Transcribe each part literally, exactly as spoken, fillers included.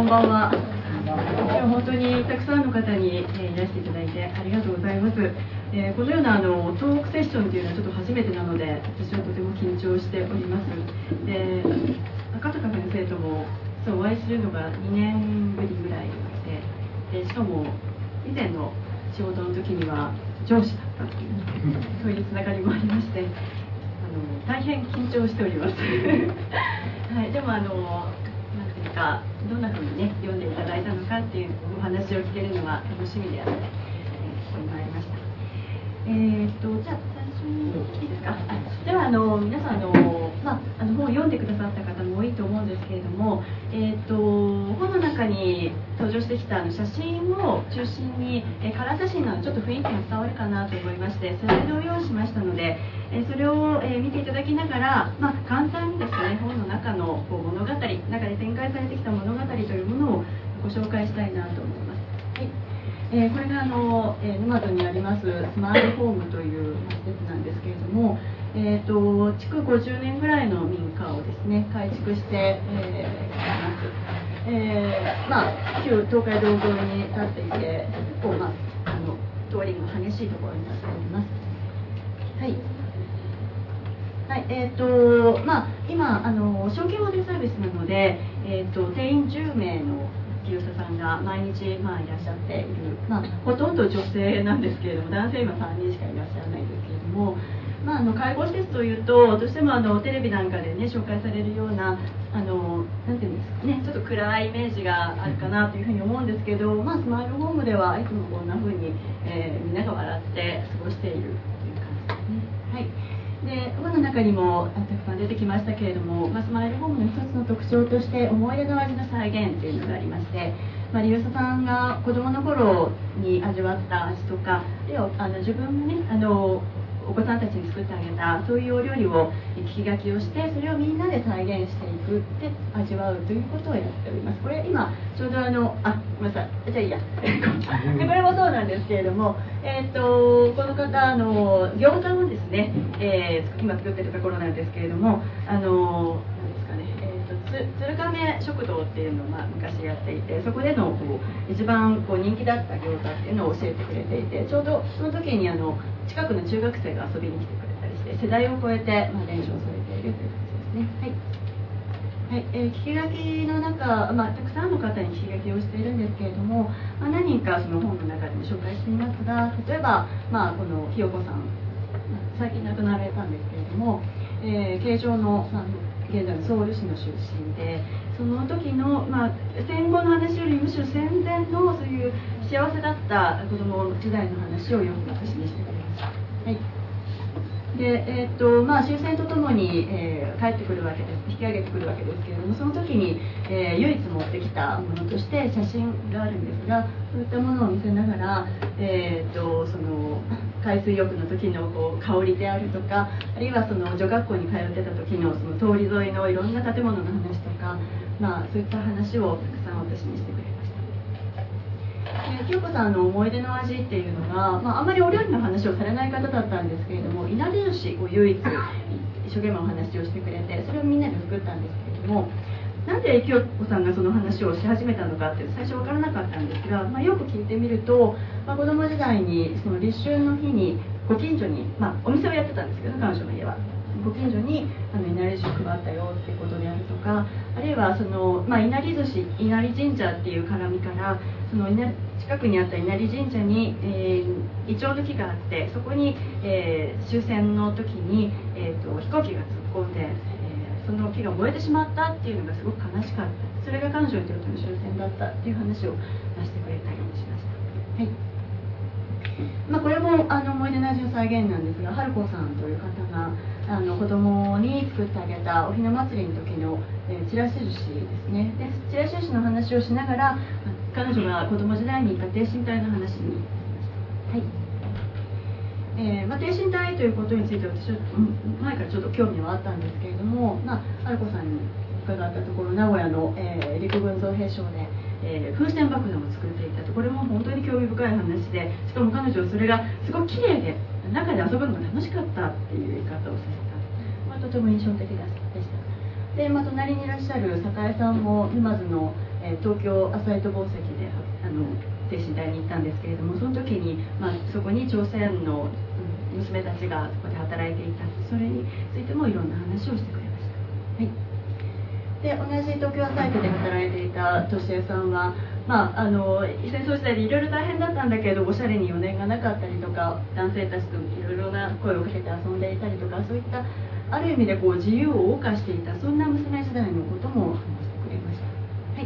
こんばんは。今日本当にたくさんの方に、えー、いらしていただいてありがとうございます。えー、このようなあのトークセッションというのはちょっと初めてなので、私はとても緊張しております。で、赤坂先生ともそうお会いするのがにねんぶりぐらいで、でしかも以前の仕事の時には上司だったという、そういうつながりもありまして、あの大変緊張しております。はい、でもあのかどんなふうにね読んでいただいたのかっていうお話を聞けるのが楽しみであって、えー、ここに参りました。えー、っとじゃあ最初にいいですか。あではあの皆さんあの、まあ、あの本を読んでくださった方も多いと思うんですけれども、えー、っと本の中に登場してきたあの写真を中心に、えー、カラー写真のちょっと雰囲気が伝わるかなと思いまして、スライドを用意しましたので、えー、それを、えー、見ていただきながら、まあ、簡単にですね本の中のこう物語、中で展開されてきた物語というものをご紹介したいなと思います。はい、えー、これがあの、えー、沼津にありますスマイルホームという施設なんですけれども、えーと、築ごじゅうねんぐらいの民家をですね改築して、えー、います。えー、まあ旧東海道沿いに立っていて、結構、まあ、あの通りが激しいところになっております。はい。はい、えーとまあ、今あの小規模でサービスなので、えーと、定員じゅうめいの利用者さんが毎日、まあ、いらっしゃっている、まあ、ほとんど女性なんですけれども、男性今さんにんしかいらっしゃらないんですけれども、まあ、あの介護施設というとどうしてもあのテレビなんかで、ね、紹介されるようなあのなんていうんですかね、ちょっと暗いイメージがあるかなというふうに思うんですけど、まあ、スマイルホームではいつもこんなふうに、えー、みんなが笑って過ごしているという感じですね。はい。で本の中にもたくさん出てきましたけれども、まあ、スマイルホームの一つの特徴として思い出の味の再現というのがありまして、まあ、利用者さんが子どもの頃に味わった味とか、あるいはあの自分もねあのお子さんたちに作ってあげたそういうお料理を聞き書きをして、それをみんなで再現していくで味わうということをやっております。これ今ちょうどあのあごめんなさい、じゃあいいやでこれもそうなんですけれども、えー、とこの方あの餃子をですね、えー、今作ってるところなんですけれども、あの何ですかね、えー、とつ鶴亀食堂っていうのを、まあ、昔やっていて、そこでのこう一番こう人気だった餃子っていうのを教えてくれていて、ちょうどその時にあの近くの中学生が遊びに来てくれたりして、世代を超えて、まあ、伝承されているという感じですね。はいはい、えー、聞き書きの中、まあ、たくさんの方に聞き書きをしているんですけれども、まあ、何人かその本の中でも紹介していますが、例えば、まあ、このひよこさん、最近亡くなられたんですけれども、えー、慶長の、まあ、現在のソウル市の出身で、その時の、まあ、戦後の話よりむしろ戦前のそういう幸せだった子供時代の話をよく私にしてくれました。はいでえーとまあ、終戦とともに、えー、帰ってくるわけです、引き上げてくるわけですけれども、その時に、えー、唯一持ってきたものとして写真があるんですが、そういったものを見せながら、えー、とその海水浴の時のこう香りであるとか、あるいはその女学校に通ってた時のその通り沿いのいろんな建物の話とか、まあ、そういった話をたくさん私にしてくれました。清子さんの思い出の味っていうのが、まあ、あんまりお料理の話をされない方だったんですけれども、いなり寿司を唯一一生懸命お話をしてくれて、それをみんなで作ったんですけれども、なんで清子さんがその話をし始めたのかって最初分からなかったんですが、まあ、よく聞いてみると、まあ、子供時代にその立春の日にご近所に、まあ、お店をやってたんですけど、彼女の家はご近所にあのいなり寿司を配ったよっていうことであるとか、あるいはその、まあ、いなり寿司稲荷神社っていう絡みからその近くにあった稲荷神社に、えー、イチョウの木があって、そこに、えー、終戦の時に、えー、と飛行機が突っ込んで、えー、その木が燃えてしまったっていうのがすごく悲しかった、それが彼女にとっての終戦だったっていう話を出してくれたりもしました。はい、まあ、これもあの思い出の味の再現なんですが、春子さんという方があの子供に作ってあげたおひな祭りの時の、えー、ちらし寿司ですね。でちらし寿司の話をしながら、彼女が子供時代にいた挺身隊の話になりました。はい、えーまあ、挺身隊ということについて私は前からちょっと興味はあったんですけれども、まあ、春子さんに伺ったところ、名古屋の、えー、陸軍造兵廠で、えー、風船爆弾を作っていたと。これも本当に興味深い話で、しかも彼女はそれがすごく綺麗で中で遊ぶのが楽しかったっていう言い方をさせた、まあ、とても印象的でした。で、まあ、隣にいらっしゃる酒井さんも沼津の、 えー、東京朝糸宝石であの精神科に行ったんですけれども、その時に、まあ、そこに朝鮮の娘たちがそこで働いていた、それについてもいろんな話をしてくれました。はい、で同じ東京朝糸で働いていた俊恵さんは、まあ、あの戦争時代でいろいろ大変だったんだけど、おしゃれに余念がなかったりとか、男性たちといろいろな声をかけて遊んでいたりとか、そういったある意味でこう自由を謳歌していた、そんな娘時代のことも話してくれました。はい、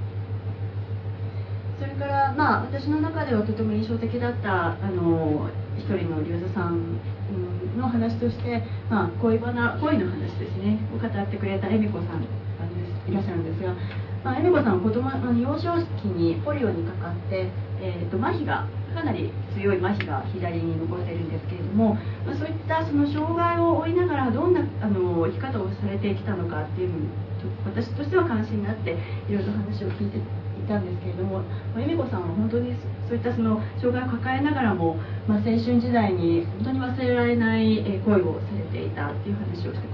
それから、まあ、私の中ではとても印象的だったあの一人の龍座さんの話として、まあ、恋バナ恋の話ですねを語ってくれた恵美子さんがいらっしゃるんですが、まあ、恵美子さんは子供の幼少期にポリオにかかって、えー、と麻痺がかなり強い麻痺が左に残っているんですけれども、まあ、そういったその障害を負いながらどんなあの生き方をされてきたのかっていうのに私としては関心があっていろいろと話を聞いていたんですけれども、恵美子さんは本当にそういったその障害を抱えながらも、まあ、青春時代に本当に忘れられない恋をされていたっていう話をしてくれました。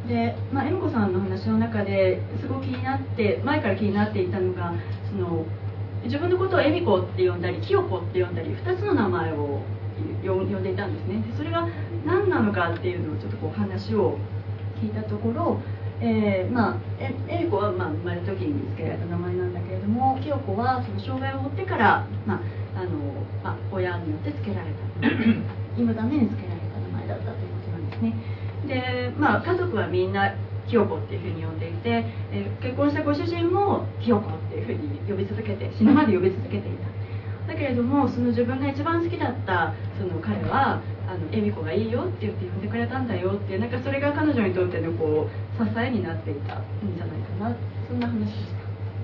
で、まあ、恵美子さんの話の中ですごく気になって前から気になっていたのが、その自分のことを恵美子って呼んだり清子って呼んだりふたつの名前を呼んでいたんですね。でそれが何なのかっていうのをちょっとこう話を聞いたところ、えーまあ、え恵美子はまあ生まれた時に付けられた名前なんだけれども、清子はその障害を負ってから、まああのまあ、親によって付けられた生むために付けられた名前だったということなんですね。で、まあ、家族はみんな清子っていうふうに呼んでいて、えー、結婚したご主人も清子っていうふうに呼び続けて死ぬまで呼び続けていた。だけれどもその自分が一番好きだったその彼はあの恵美子がいいよって言って呼んでくれたんだよっていう、なんかそれが彼女にとってのこう支えになっていたんじゃないかな、そんな話でした。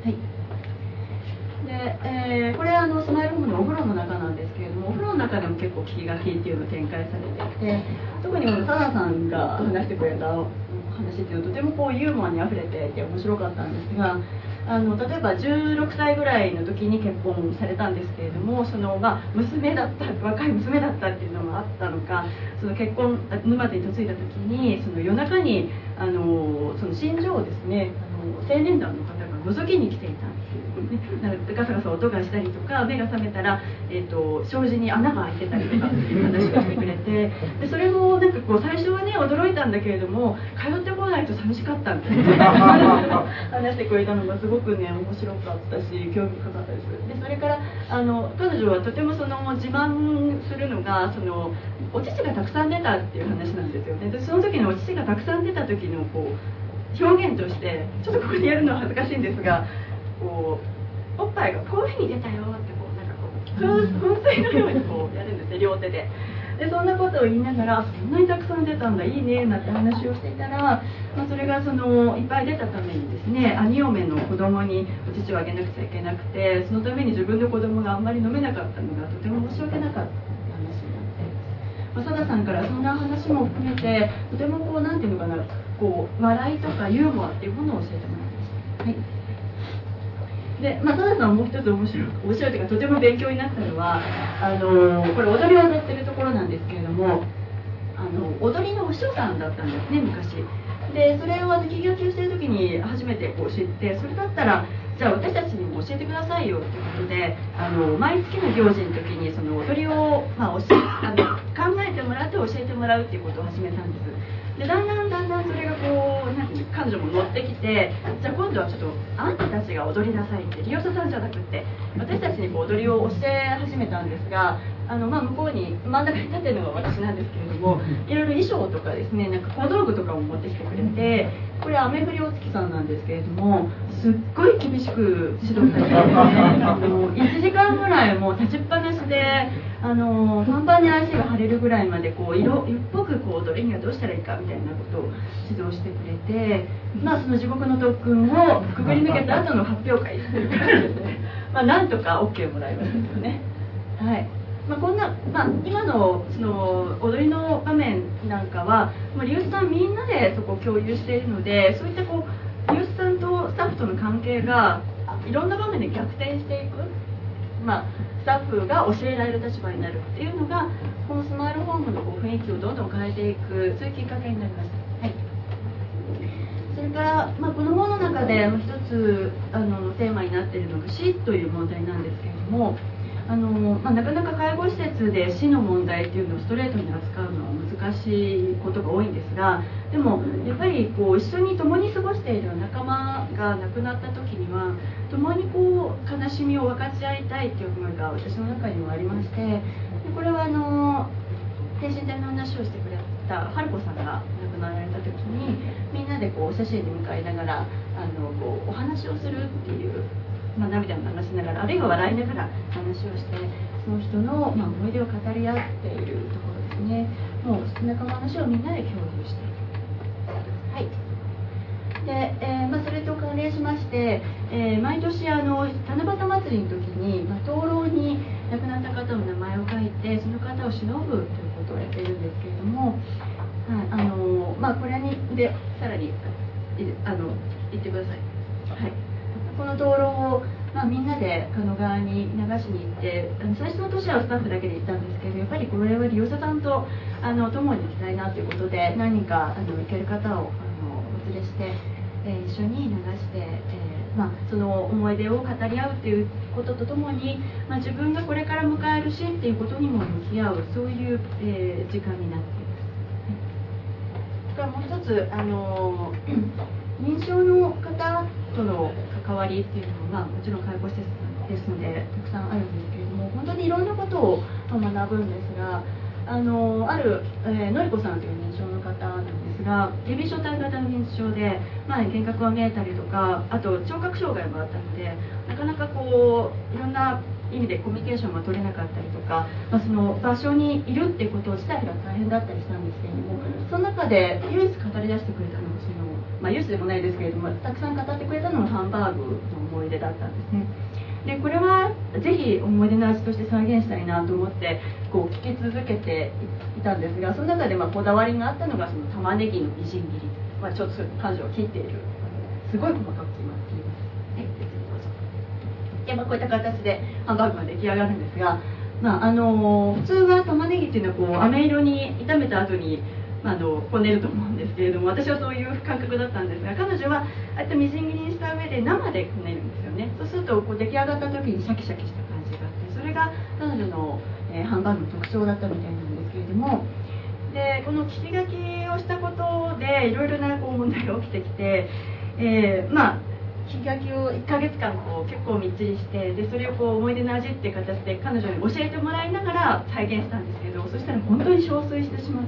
はい、で、えー、これあのスマイルホームのお風呂の中なんですけれども、お風呂の中でも結構聞き書きっていうのを展開されていて、特にこのサナさんが話してくれた話っていうのはとてもこうユーモアにあふれていて面白かったんですが、あの例えばじゅうろくさいぐらいの時に結婚されたんですけれども、その、まあ、娘だった若い娘だったっていうのもあったのか、その結婚沼津に嫁いだ時にその夜中にあのその心情をですね、あの青年団の方が覗きに来ていたんですよね。なのでガサガサ音がしたりとか、目が覚めたら、えー、と障子に穴が開いてたりとかっていう話をしてくれて、でそれもなんかこう最初はね驚いたんだけれども、通ってこないと寂しかったみたいな話してくれたのがすごくね面白かったし興味深かったです。でそれからあの彼女はとてもその自慢するのが、そのお乳がたくさん出たっていう話なんですよね。でその時のお乳がたくさん出た時のこう表現として、ちょっとここでやるのは恥ずかしいんですが、こうおっぱいがこういうふうに出たよってこうなんかこう噴水のようにこうやるんですね、両手で。でそんなことを言いながら、そんなにたくさん出たんだいいねなんて話をしていたら、まあ、それがそのいっぱい出たためにですね、兄嫁の子供にお乳をあげなくちゃいけなくて、そのために自分の子供があんまり飲めなかったのがとても申し訳なかったって話になって、まあ、サダさんからそんな話も含めてとてもこうなんていうのかな、こう笑いとかユーモアっていうものを教えてもらいました。はい。で、まあ、サダさんもう一つ面白い面白いというかとても勉強になったのは、あのこれ踊りを踊ってるところなんですけれども、あの踊りのお師匠さんだったんですね昔。でそれを聞き書きをしてる時に初めてこう知って、それだったらじゃあ私たちにも教えてくださいよということで、あの毎月の行事の時にその踊りを、まあ、教えあの考えてもらって教えてもらうっていうことを始めたんです。でだんだんだんだんそれがこうなんて彼女も乗ってきて、じゃあ今度はちょっとあんたたちが踊りなさいって、利用者さんじゃなくって私たちにこう踊りを教え始めたんですが、あの、まあ、向こうに真ん中に立ってるのが私なんですけれども、いろいろ衣装とかですね、なんか小道具とかも持ってきてくれて、これ雨降りお月さんなんですけれども、すっごい厳しく指導されてですね、あのいちじかんぐらいもう立ちっぱなしで、あのパンパンに足が腫れるぐらいまでこう色っぽくこう踊りにはどうしたらいいかみたいなことを指導してくれて、まあ、その地獄の特訓をくぐり抜けた後の発表会という感じですね、まあ、なんとか オーケー もらいましたけどね。はい、まあ、こんな、まあ、今のその踊りの場面なんかはもう利用者さんみんなでそこを共有しているので、そういったこう利用者さんとスタッフとの関係がいろんな場面で逆転していく、まあ、スタッフが教えられる立場になるっていうのがこのスマイルホームのこう雰囲気をどんどん変えていく、そういうきっかけになりました。はい、それから、まあ、この本の中中で一つあのテーマになっているのが死という問題なんですけれども、あの、まあ、なかなか介護施設で死の問題っていうのをストレートに扱うのは難しいことが多いんですが、でもやっぱりこう一緒に共に過ごしている仲間が亡くなった時には共にこう悲しみを分かち合いたいっていう思いが私の中にもありまして、でこれはあの精神科の話をしてくれた春子さんが亡くなられた時にみんなでこうお写真に向かいながらあのこうお話をするっていう、まあ、涙を流しながらあるいは笑いながら話をしてその人の、まあ、思い出を語り合っているところですね。もう仲間の話をみんなで共有している。はいでえーまあ、それと関連しまして、えー、毎年あの七夕祭りの時に、まあ、灯籠に亡くなった方の名前を書いてその方を偲ぶということをやっているんですけれども、はいあのまあ、これにでさらにあの言ってください。はい、この灯籠を、まあ、みんなで狩野川に流しに行ってあの最初の年はスタッフだけで行ったんですけどやっぱりこれは利用者さんとあの共に行きたいなということで何人かあの行ける方をあのお連れして、えー、一緒に流して、えーまあ、その思い出を語り合うということとともに、まあ、自分がこれから迎える死っていうことにも向き合うそういう、えー、時間になっています。それからもう一つあの認知症の方との関わりっていうのは、まあ、もちろん介護施設ですのでたくさんあるんですけれども本当にいろんなことを学ぶんですがあのある、えー、のりこさんという認知症の方なんですがエビ小体型の認知症で、まあ、幻覚が見えたりとかあと聴覚障害もあったのでなかなかこういろんな意味でコミュニケーションが取れなかったりとか、まあ、その場所にいるっていうこと自体が大変だったりしたんですけれどもその中で唯一語り出してくれたのがその、まあ、唯一でもないですけれどもたくさん語ってくれたのがハンバーグの思い出だったんですね。でこれはぜひ思い出の味として再現したいなと思ってこう聞き続けていたんですがその中でまあこだわりがあったのがその玉ねぎのみじん切り、まあ、ちょっと感情を切っているすごい細かく決まっています。はい、別にどうぞ。で、まあ、こういった形でハンバーグが出来上がるんですが、まあ、あの普通は玉ねぎっていうのはこう飴色に炒めた後にまあ、あのこねると思うんですけれども私はそういう感覚だったんですが彼女はああいったみじん切りにした上で生でこねるんですよね。そうするとこう出来上がった時にシャキシャキした感じがあってそれが彼女の、えー、ハンバーグの特徴だったみたいなんですけれどもでこの聞き書きをしたことでいろいろなこう問題が起きてきて、えー、まあ聞き書きをいっかげつかんこう結構みっちりしてでそれをこう思い出の味っていう形で彼女に教えてもらいながら再現したんですけどそしたら本当に憔悴してしまって。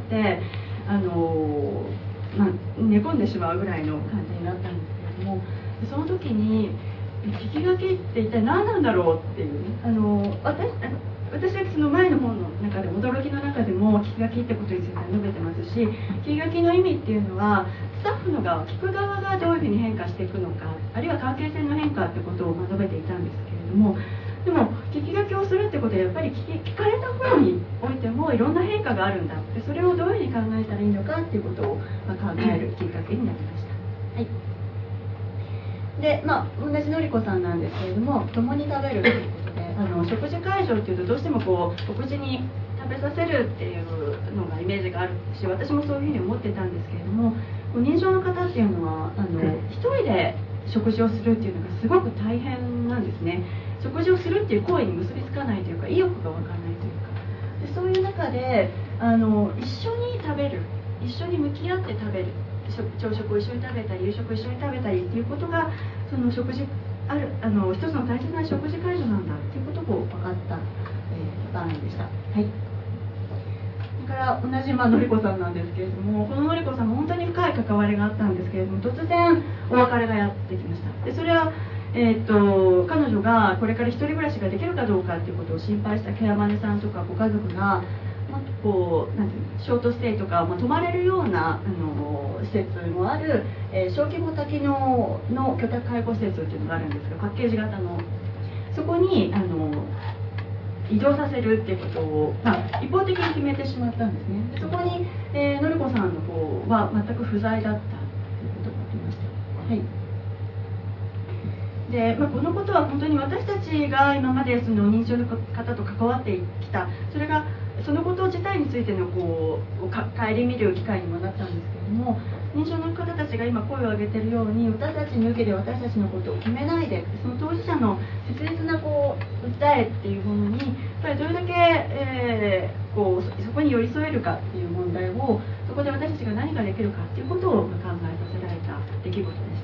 あのまあ、寝込んでしまうぐらいの感じになったんですけれどもその時に聞き書きって一体何なんだろうっていう、ね、あの私私はその前の本の中で驚きの中でも聞き書きってことについて述べてますし聞き書きの意味っていうのはスタッフの側聞く側がどういうふうに変化していくのかあるいは関係性の変化ってことを述べていたんですけれどもでも聞き書きをするってことはやっぱり 聞, 聞かれた方においてもいろんな変化があるんだってそれをどういうふうに考えたらいいのかっていうことを、まあ、考えるきっかけになりました。はいでまあ、同じのりこさんなんですけれども共に食べるということであの食事会場っていうとどうしてもこう食事に食べさせるっていうのがイメージがあるし私もそういうふうに思ってたんですけれども認知症の方っていうのはあの一人で食事をするっていうのがすごく大変なんですね。食事をするっていう行為に結びつかないというか意欲が湧かないというかでそういう中であの一緒に食べる一緒に向き合って食べる朝食を一緒に食べたり夕食を一緒に食べたりっていうことがその食事あるあの一つの大切な食事会場なんだっていうことを分かった、えー、場面でした。はいそれから同じ、まあのりこさんなんですけれどもこののりこさんも本当に深い関わりがあったんですけれども突然お別れがやってきました。でそれはえー、と彼女がこれから一人暮らしができるかどうかっていうことを心配したケアマネさんとかご家族が、まあ、こうなんていうのショートステイとか、まあ、泊まれるようなあの施設もある、えー、小規模多機能の居宅介護施設っていうのがあるんですがパッケージ型のそこにあの移動させるっていうことを、まあ、一方的に決めてしまったんですね。でそこに、えー、のりこさんの方は全く不在だったということがありました。はいでまあ、このことは本当に私たちが今までその認知症の方と関わってきたそれがそのこと自体についてのこう顧みる機会にもなったんですけれども認知症の方たちが今声を上げているように、私たちに受けて私たちのことを決めないで、その当事者の切実なこう訴えっていうものにやっぱりどれだけ、えー、こう そ, そこに寄り添えるかっていう問題を、そこで私たちが何ができるかっていうことを考えさせられた出来事でした。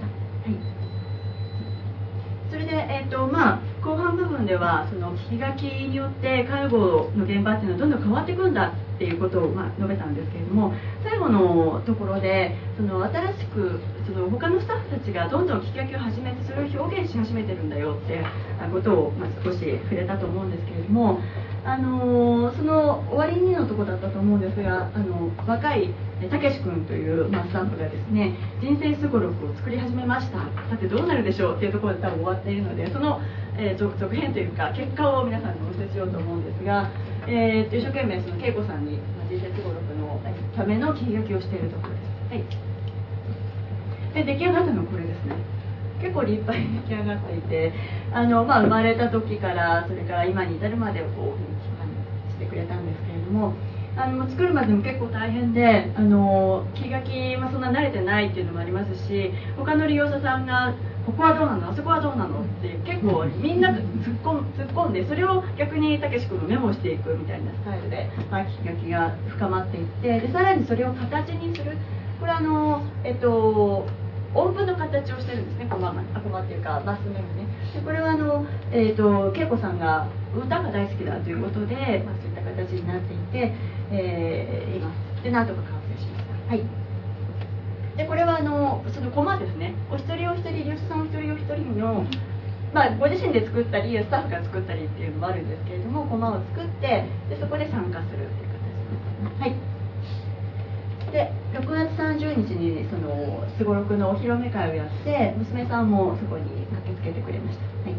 はい、それで、えーとまあ、後半部分ではその聞き書きによって介護の現場っていうのはどんどん変わっていくんだっていうことを、まあ、述べたんですけれども、最後のところでその新しくその他のスタッフたちがどんどん聞き書きを始めて、それを表現し始めてるんだよってことを、まあ、少し触れたと思うんですけれども、あのその終わりにのところだったと思うんですが、あの若いたけし君という、まあ、スタッフがですね、人生すごろくを作り始めました、さてどうなるでしょうっていうところで多分終わっているので、その、えー、続編というか結果を皆さんにお見せしようと思うんですが、えー、と一生懸命その恵子さんに、まあ、人生すごろくのための聞き書きをしているところです。はい、で出来上がったのはこれですね。結構立派に出来上がっていて、あの、まあ、生まれた時からそれから今に至るまでをこうしてくれたんですけれども、あの作るまでも結構大変で、あの聞き書き、まあ、そんな慣れてないっていうのもありますし、他の利用者さんがここはどうなの、あそこはどうなのっていう結構みんな突っ込ん突っ込んで、それを逆にたけし君がメモしていくみたいなスタイルで、まあ、聞き書きが深まっていって、でさらにそれを形にする、これはあのえっと音符の形をしてるんですね、コマが、あ、コマっていうかマス目がね。でこれはあの、えーと、恵子さんが歌が大好きだということで、まあ、そういった形になっていて、えー、います。で、なんとか完成しました。はい。で、これはあのそのコマですね。お一人お一人、利用者さんお一人お一人の、まあ、ご自身で作ったり、スタッフが作ったりっていうのもあるんですけれども、コマを作って、でそこで参加するっていう形です。はい。でろくがつさんじゅうにちにそのすごろくのお披露目会をやって、娘さんもそこに駆けつけてくれました。はい、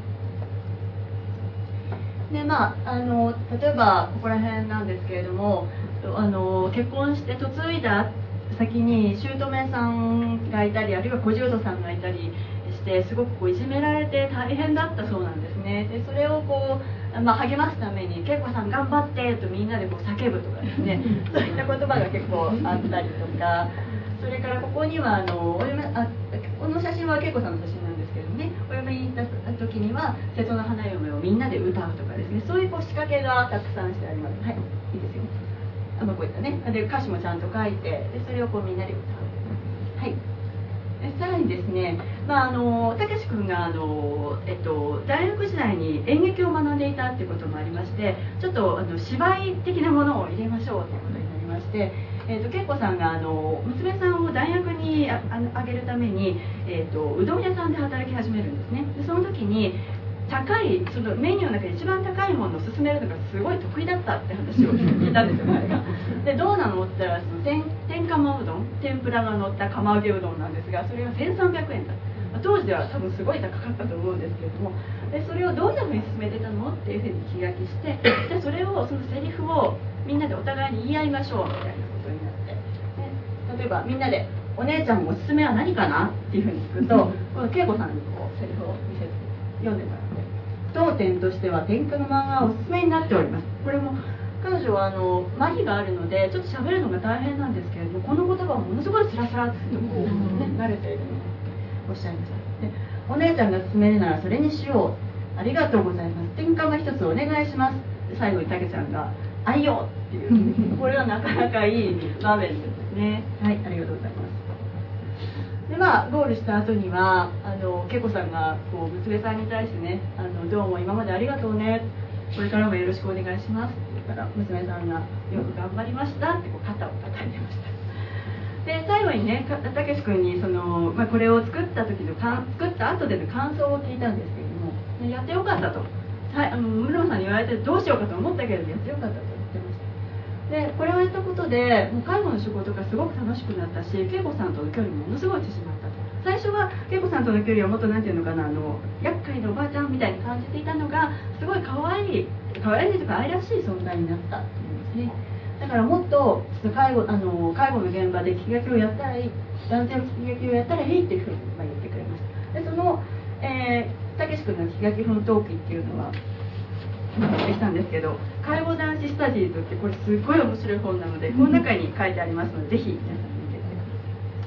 でまあ、あの例えばここら辺なんですけれども、あの結婚して嫁いだ先に姑さんがいたり、あるいは小十郎さんがいたりして、すごくこういじめられて大変だったそうなんですね。でそれをこう、まあ、励ますために「恵子さん頑張って」とみんなでこう叫ぶとかですね、そういった言葉が結構あったりとか、それからここにはあのお嫁あこの写真は恵子さんの写真なんですけどね、お嫁に行った時には「瀬戸の花嫁」をみんなで歌うとかですね、そういうこう仕掛けがたくさんしてあります。はい、いいですよ。あのこういったね、で歌詞もちゃんと書いて、でそれをこうみんなで歌う。はい。さらにですね、まあ、あのたけし君があの、えっと、大学時代に演劇を学んでいたっていうこともありまして、ちょっとあの芝居的なものを入れましょうということになりまして、えっと、恵子さんがあの娘さんを大学にああげるために、えっと、うどん屋さんで働き始めるんですね。でその時に高いそのメニューの中で一番高いものを勧めるのがすごい得意だったって話を聞いたんですよ、彼が。でどうなのって言ったら、その天天釜うどん、天ぷらが乗った釜揚げうどんなんですが、それがせんさんびゃくえんだった。当時では多分すごい高かったと思うんですけれども、でそれをどんなふうに進めてたのっていうふうに気がきして、でそれをそのセリフをみんなでお互いに言い合いましょうみたいなことになって、で例えばみんなで「お姉ちゃんおすすめは何かな?」っていうふうに聞くと、この恵子さんにこうセリフを見せて読んでもらって、当店としては天下の漫画がおすすめになっております。これも彼女はあの麻痺があるのでちょっと喋るのが大変なんですけれども、この言葉をものすごいスラスラっとこう、ね、慣れているのおっしゃいました。でお姉ちゃんが勧めるならそれにしよう、ありがとうございます、天下の一つお願いします。最後にたけちゃんが「あいよ」っていうこれはなかなかいい場面ですね。はい、ありがとうございます。でまあ、ゴールした後にはあの恵子さんがこう娘さんに対してね、あのどうも今までありがとうね、これからもよろしくお願いしますって言ったら、娘さんがよく頑張りましたってこう肩を叩いてました。で最後にね、たけし君にその、まあ、これを作った時のか作った後での感想を聞いたんですけれども、やってよかったと、あの室野さんに言われてどうしようかと思ったけれどやってよかったと言ってました。でこれをやったことでもう介護の仕事がすごく楽しくなったし、恵子さんとの距離もものすごい縮まったと。最初は恵子さんとの距離はもっとなんていうのかな、あの厄介なおばあちゃんみたいに感じていたのが、すごい可愛い可愛いというか愛らしい存在になったっていうんですね。だからもっと介護あの介護の現場で聞き書きをやったらいい、男性の聞き書きをやったらいいっていうふうに、まあ、言ってくれました。でその、えー、たけし君の聞き書き奮闘記っていうのはできたんですけど、介護男子スタディーズってこれすごい面白い本なので、この中に書いてありますので、ぜひ皆さん見てください。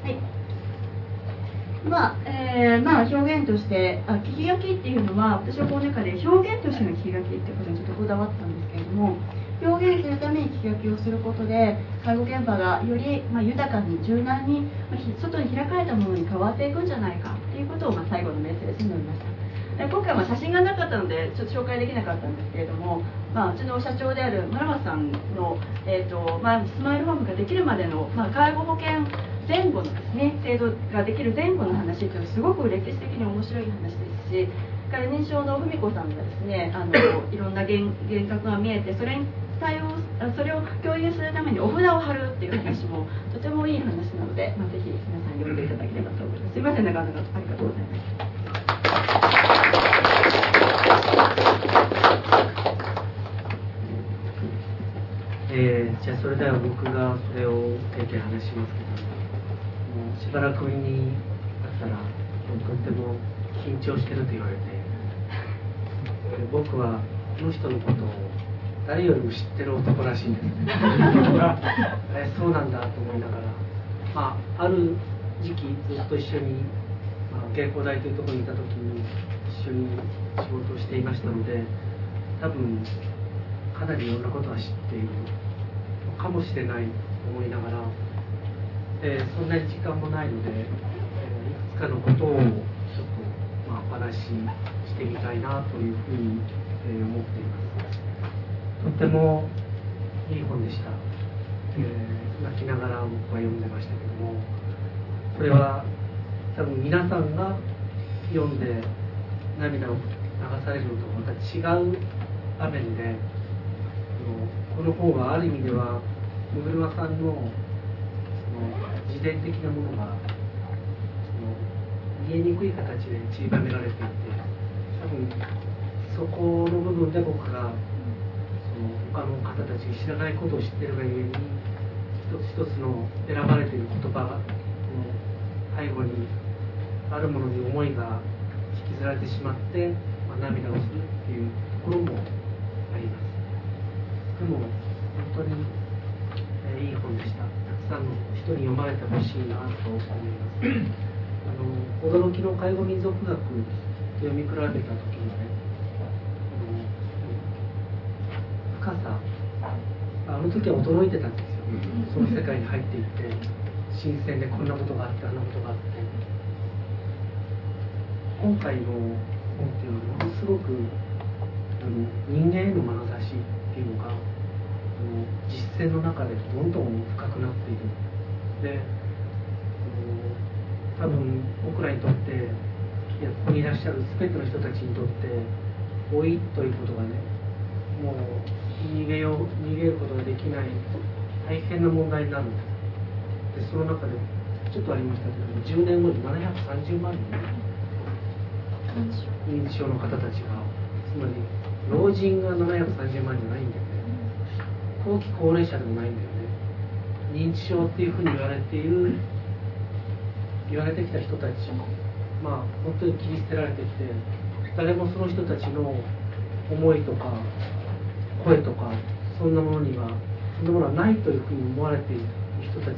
はいまあえーまあ、表現としてあ聞き書きっていうのは私はこの中で表現としての聞き書きっていうことにちょっとこだわったんですけれども表現するために聞き書きをすることで介護現場がより、まあ、豊かに柔軟に、まあ、外に開かれたものに変わっていくんじゃないかっていうことを、まあ、最後のメッセージに述べました。今回は写真がなかったのでちょっと紹介できなかったんですけれども、まあ、うちの社長である村松さんの、えーとまあ、スマイルホームができるまでの、まあ、介護保険前後のですね制度ができる前後の話というのはすごく歴史的に面白い話ですしから認知症の文子さんがですねあのいろんな幻覚が見えてそれに対応それを共有するためにお札を貼るっていう話もとてもいい話なので、まあ、ぜひ皆さん読んでいただければと思います。すいません長々とありがとうございます。 えー、じゃあそれでは僕がそれを経験話しますけども、もうしばらくぶりに会ったらとっても緊張してると言われて、えー、僕はこの人のことを誰よりも知ってる男らしいんですねえー、そうなんだと思いながら、まあ、ある時期ずっと一緒に、まあ、稽古台というところにいた時に一緒に仕事をしていましたので多分かなりいろんなことは知っているかもしれないと思いながら、えー、そんなに時間もないので、えー、いくつかのことをちょっと、まあ、お話ししてみたいなというふうに、えー、思っています。とってもいい本でした、えー、泣きながら僕は読んでましたけどもそれは多分皆さんが読んで涙を流されるのとまた違う場面でこの本はある意味では小車さんのその自伝的なものがその見えにくい形で散りばめられていて多分そこの部分で僕がその他の方たちが知らないことを知っているがゆえに一つ一つの選ばれている言葉の背後にあるものに思いが引きずられてしまって、まあ、涙をするっていうところもあります。でも本当に、えー、いい本でした。たくさんの人に読まれてほしいなと思います。あの驚きの介護民族学と読み比べた時のねあの深さあの時は驚いてたんですよ。その世界に入っていって新鮮でこんなことがあってあんなことがあって今回の本っていうのはものすごくあの人間への眼差しっていうのが実践の中でどんどん深くなっているで多分僕らにとっていやここにいらっしゃる全ての人たちにとって老いということがねもう逃げよう逃げることができない大変な問題になるでその中でちょっとありましたけどじゅうねんごにななひゃくさんじゅうまんにん認知症の方たちがつまり老人がななひゃくさんじゅうまんじゃないんだよね後期高齢者でもないんだよね認知症っていうふうに言われている言われてきた人たちまあ本当に切り捨てられてきて誰もその人たちの思いとか声とかそんなものにはそんなものはないというふうに思われている人たちが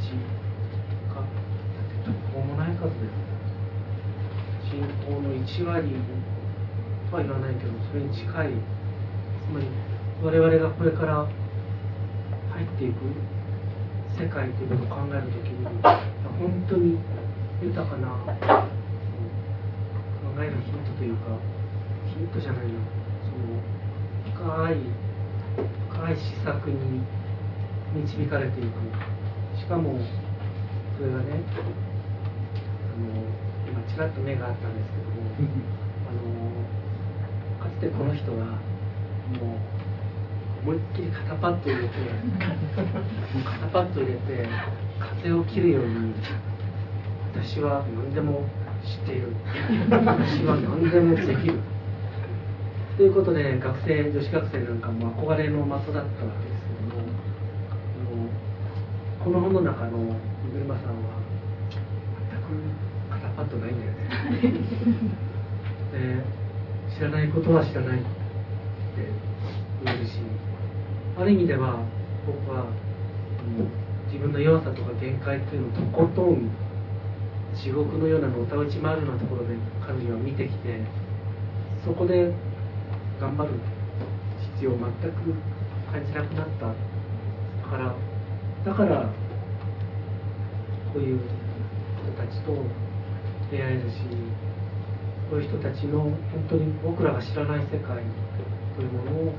途方もない数です人口のいちわりとは言わないけどそれに近いつまり我々がこれから入っていく世界ということを考えるときに本当に豊かな考えるヒントというかヒントじゃないなその深い深い施策に導かれていくしかもそれがねあの今ちらっと目があったんですけどもあのかつてこの人はもう思いっきり肩パッド入れて肩パッド入れて風を切るように私は何でも知っている私は何でもできるということで学生女子学生なんかも憧れの的だったわけですけどもあのこの本の中の小車さんは全く肩パッドないんだよねで知らないことは知らないって言えるしある意味では僕は、うん、自分の弱さとか限界っていうのをとことん地獄のようなのたうち回るようなところで彼女は見てきて、そこで頑張る必要を全く感じなくなったからだからこういう人たちと出会えるし、こういう人たちの本当に僕らが知らない世界というものを、うん、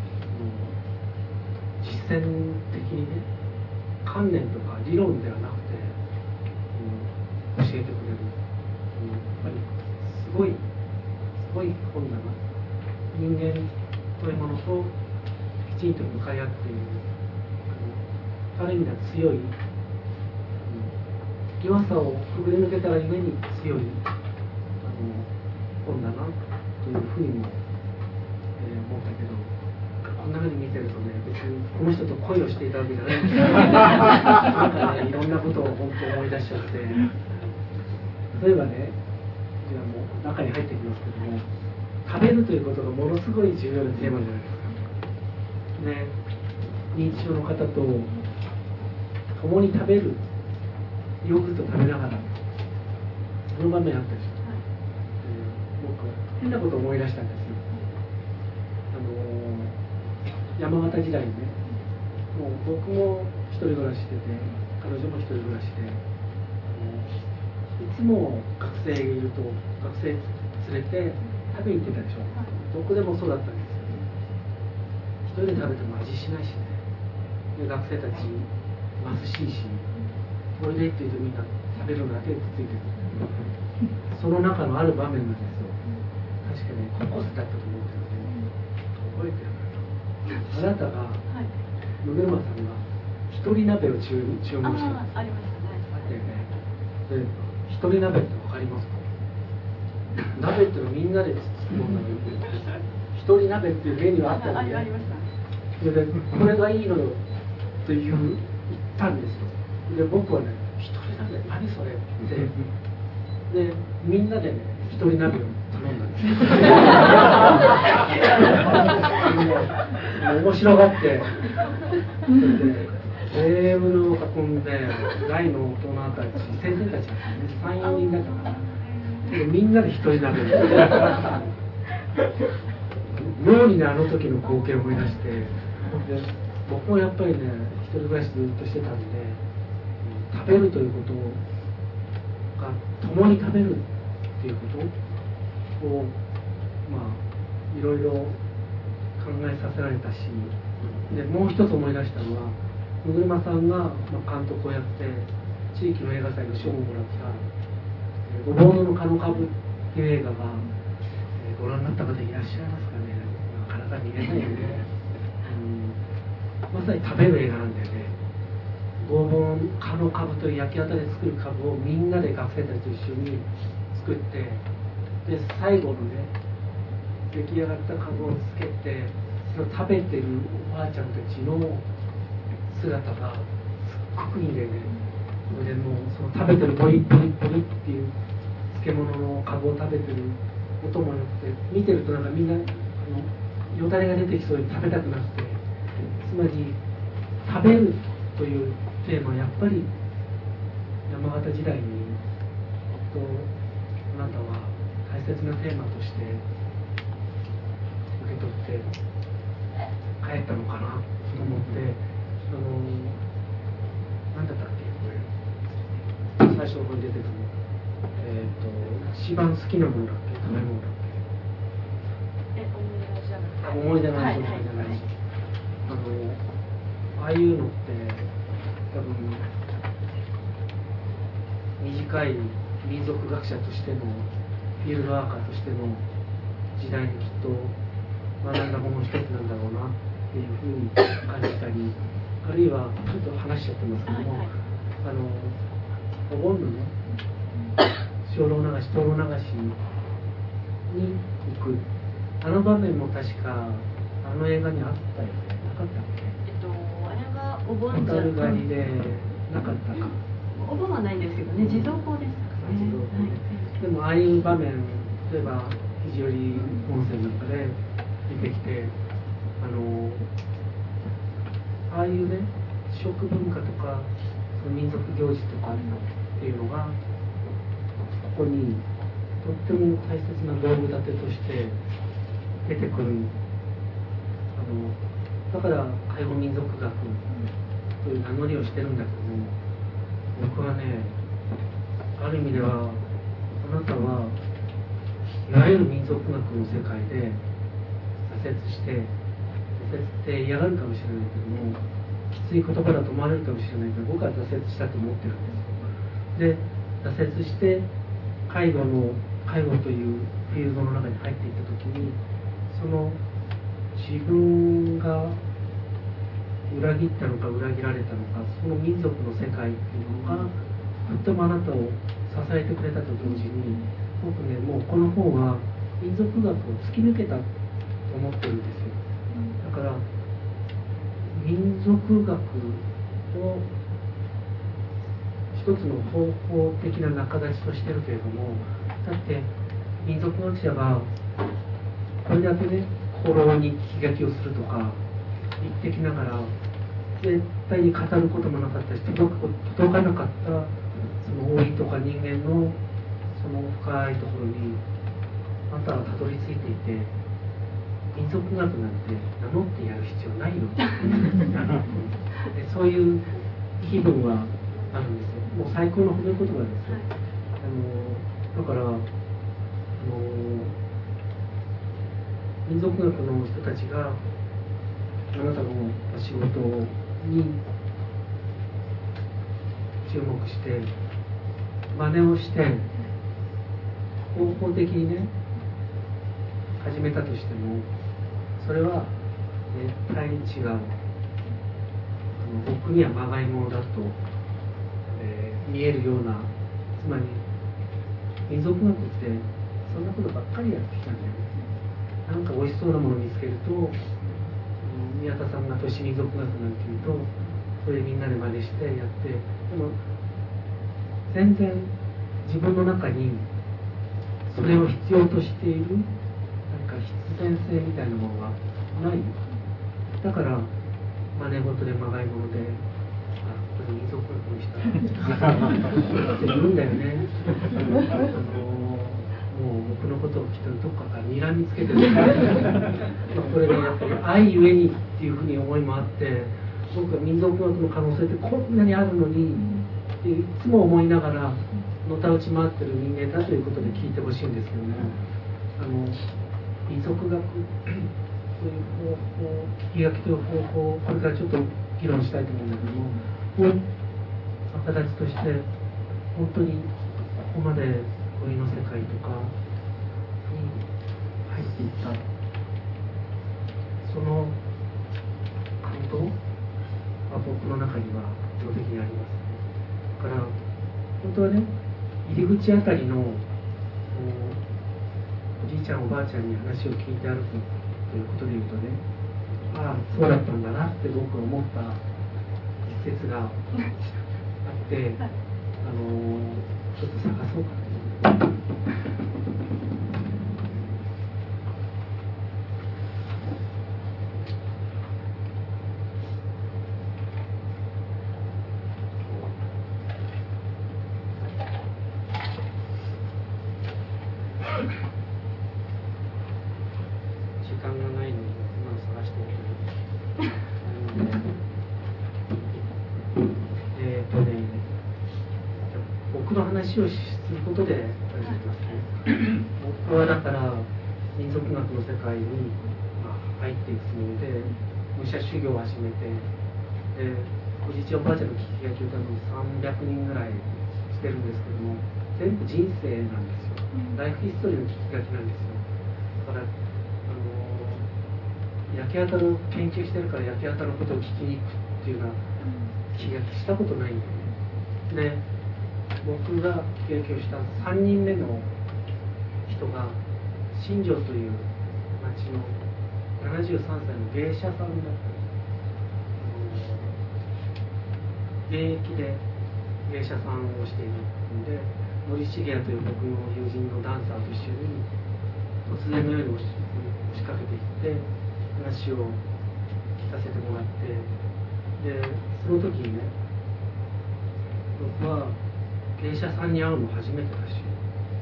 実践的にね、観念とか理論ではなくて、うん、教えてくれる、うん、やっぱりすごいすごい本だな。人間というものときちんと向かい合っている、あのある意味では強い、うん、弱さをくぐり抜けたらゆえに強いあの本だなというふうにも、えー、思ったけど、こんなふうに見てるとね、別にこの人と恋をしていたわけじゃないんですけどなんかね、いろんなことを本当思い出しちゃって、例えばね、じゃあもう中に入ってきますけども、食べるということがものすごい重要なテーマじゃないですか。ね、認知症の方と共に食べる、ヨーグルト食べながら、その場面あったでしょ。はい、えー、僕は変なことを思い出したんですよ。あのー、山形時代にね、もう僕も一人暮らししてて、彼女も一人暮らしで、あのいつも学生がいると学生連れて食べに行ってたでしょ。どこでもそうだったんですよ。一人で食べても味しないしね。で、学生たち貧しいし、おいでって言うとみんな食べるのだけついてる。その中のある場面なんですよ。確かね、高校生だったと思うんですけどね、覚えてるかな。あなたが、野々山さんが一人鍋を注注文した。 あ、ありましたね。 あったよね。で、一人鍋ってわかりますか？鍋っていうのはみんなでつつもんだのに、一人鍋っていうメニューがあったので、 ありました。 それでこれがいいのよという言ったんですよ。で、僕はね、一人鍋何それってで、みんなでね、一人鍋を頼んだんですよ。面白がって、それでテーブルを囲んで、大の大人たち、先生たちですね、さん、よにんだったかな。みんなで一人鍋を妙にね、あの時の光景を思い出して、で僕もやっぱりね、一人暮らしずっとしてたんで、食べるということが共に食べるっていうことを、まあいろいろ考えさせられたし、でもう一つ思い出したのは、野々山さんが、まあ、監督をやって地域の映画祭の賞をもらった「ごぼうのカノカブ」っていう映画が、えー、ご覧になった方いらっしゃいますかね。なかなか見れないよね。うん、まさに食べる映画なんだよね。ごぼうのカノカブという焼き畑で作るカブをみんなで学生たちと一緒に作って、で最後のね、出来上がったカブをつけて、それを食べてるおばあちゃんたちの姿がすっごくいいんだよね。それでもうその食べてるポリポリポリっていう漬物のカブを食べてる音もよくて、見てるとなんかみんなあのよだれが出てきそうに食べたくなって、つまり食べるというテーマはやっぱり山形時代にとあなたは大切なテーマとして受け取って帰ったのかなと思って、あの何だったっけ、これ最初ここに出てたの、えっ、ー、と一番好きなものだっけ、食べ物だっけ、え思い出の味じゃない、思い出の味じゃないし、あのああいうのって多分短い民族学者としてのフィールドワーカーとしての時代にきっと学んだもの一つなんだろうなっていうふうに感じたり、あるいはちょっと話しちゃってますけども、はいはい、あのお盆のね、精霊流し、灯籠流しに行くあの場面も確かあの映画にあったよね、なかったっけ？ えっとあれがお盆じゃ小樽狩りでなかったか。 お盆はないんですけどね、地蔵法ですかね。 でもああいう場面、例えば肘折温泉なんかで出てきて、あのああいうね、食文化とかその民族行事とかっていうのがこにとっても大切な道具立てとして出てくる。あのだから介護民族学という名乗りをしてるんだけども、僕はね、ある意味ではあなたはいわゆる民族学の世界で挫折して、挫折って嫌がるかもしれないけども、きつい言葉だと思われるかもしれないけど、僕は挫折したと思ってるんですよ。で、挫折して介護の介護というフィールドの中に入っていった時に、その自分が裏切ったのか裏切られたのか、その民族の世界っていうのがとってもあなたを支えてくれたと同時に、僕ね、もうこの本は民族学を突き抜けたと思ってるんですよ。だから民族学を一つの方法的な仲立ちとしてるけれども、だって民族学者がこれだけね、古老に聞き書きをするとか言ってきながら、絶対に語ることもなかったし、届く届かなかったその老いとか人間のその深いところにあなたはたどり着いていて、民族学なんて名乗ってやる必要ないよで、そういう気分はあるんですよ。もう最高の褒め言葉ですよ。あのだからあの民族学の人たちがあなたの仕事に注目して真似をして方法的にね始めたとしても、それは絶対に違う。あの僕にはまがいものだと、えー、見えるような、つまり民族学ってそんなことばっかりやってきたんだよね。なんか美味しそうなものを見つけると、宮田さんが都市民族学なんていうと、それみんなで真似してやって、でも全然自分の中にそれを必要としているなんか必然性みたいなものがない。だから真似事でまがいもので、あ、これ民族学の人って言うんだよね。あのもう僕のことをきっとどっかから睨みつけてるまあこれね、やっぱり愛ゆえにっていうふうに思いもあって、僕は民族学の可能性ってこんなにあるのにっていつも思いながらのたうち回ってる人間だということで聞いてほしいんですけども、あの民族学という方法、聞き書きという方法、これからちょっと議論したいと思うんだけども、を形として本当にここまで老いの世界とかに入っていった、その感動が僕の中には圧倒的にあります。だから本当はね、入り口あたりのおじいちゃんおばあちゃんに話を聞いて歩くということでいうとね、ああそうだったんだなって僕は思った一節があって、あのちょっと探そうかな。時間がないので今探しておきます。えっとね、僕の話をすることで始めますね。僕はだから民族学の世界に、まあ、入っていくつもりで武者修行を始めて、でおじいちゃんおばあちゃんの聞き書きを多分さんびゃくにんぐらいしてるんですけども、全部人生なんですよ。ライフヒストリーの聞き書きなんですよ。だからあの焼け跡の研究してるから焼け跡のことを聞きに行くっていうような聞き書きしたことないんだよね。で僕が聞き書きをしたさんにんめの人が新庄という町のななじゅうさんさいの芸者さんだったんです。現役で芸者さんをしているので、森重也という僕の友人のダンサーと一緒に突然のように押し押しかけていって話を聞かせてもらって、でその時にね、僕は芸者さんに会うの初めてだし、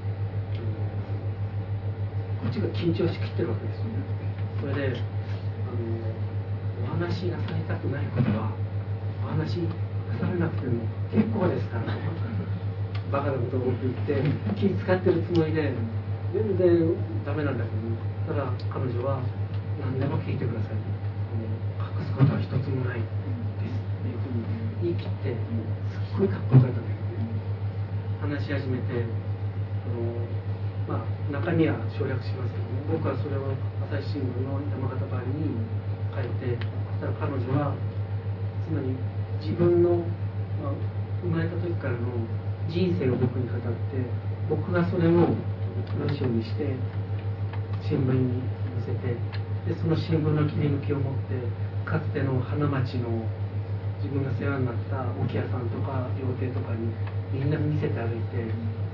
こっちが緊張しきってるわけですよ。それであのお話しなさりたくないことはお話しされなくても結構ですからバカなことを言って気使ってるつもりで全然ダメなんだけど、ただ彼女は何でも聞いてください、隠すことは一つもないですっていうふうに言い切ってすっごいかっこよかったんだけどね。話し始めてあのまあ、中身は省略しますけども、僕はそれを朝日新聞の山形版に書いて、そしたら彼女はつまり自分の、まあ、生まれた時からの人生を僕に語って、僕がそれをラジオにして新聞に載せて、でその新聞の切り抜きを持ってかつての花町の自分が世話になった置屋さんとか料亭とかにみんな見せて歩いて。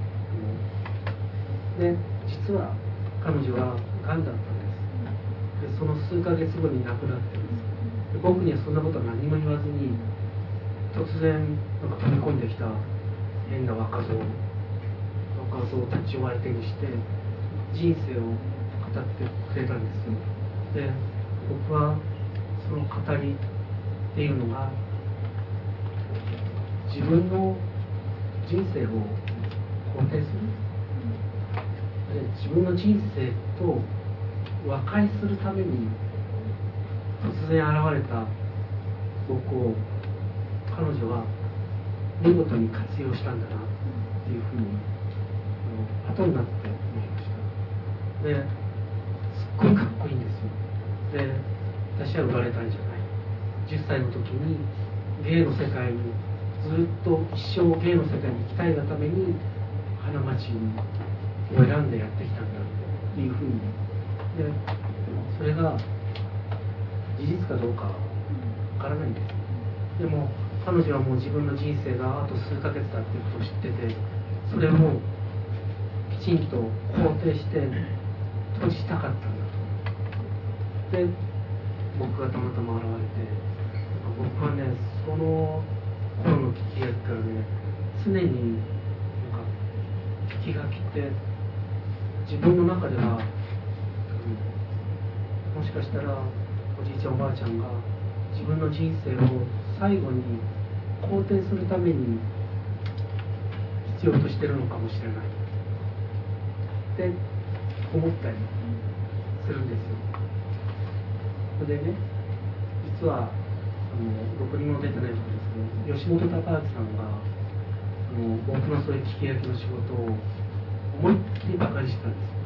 で実は彼女はがんだったんです。でその数ヶ月後に亡くなってるんです。で僕にはそんなことは何も言わずに突然なんか飛び込んできた変な若造若造たちを相手にして人生を語ってくれたんですよ。で僕はその語りっていうのが自分の人生を肯定する、自分の人生と和解するために突然現れた僕を彼女は見事に活用したんだなっていうふうに後になって思いました。ですっごいかっこいいんですよ。で私は売られたんじゃない。じゅっさいの時に芸の世界にずっと一生芸の世界に行きたいがために花街にを選んでやってきたんだっていうふうに、でそれが事実かどうかわからないんです。でも彼女はもう自分の人生があと数ヶ月だっていうことを知ってて、それもきちんと肯定して閉じたかったんだと。で僕がたまたま現れて、僕はねその頃の聞き書きからね常になんか聞き書きって自分の中では、うん、もしかしたらおじいちゃんおばあちゃんが自分の人生を最後に肯定するために必要としてるのかもしれないって思ったりするんですよ。それでね、実はあのどこにも出てないことですけど、吉本隆明さんがあの僕のそういう聞き焼きの仕事を思いっきりバカにしたんですよ。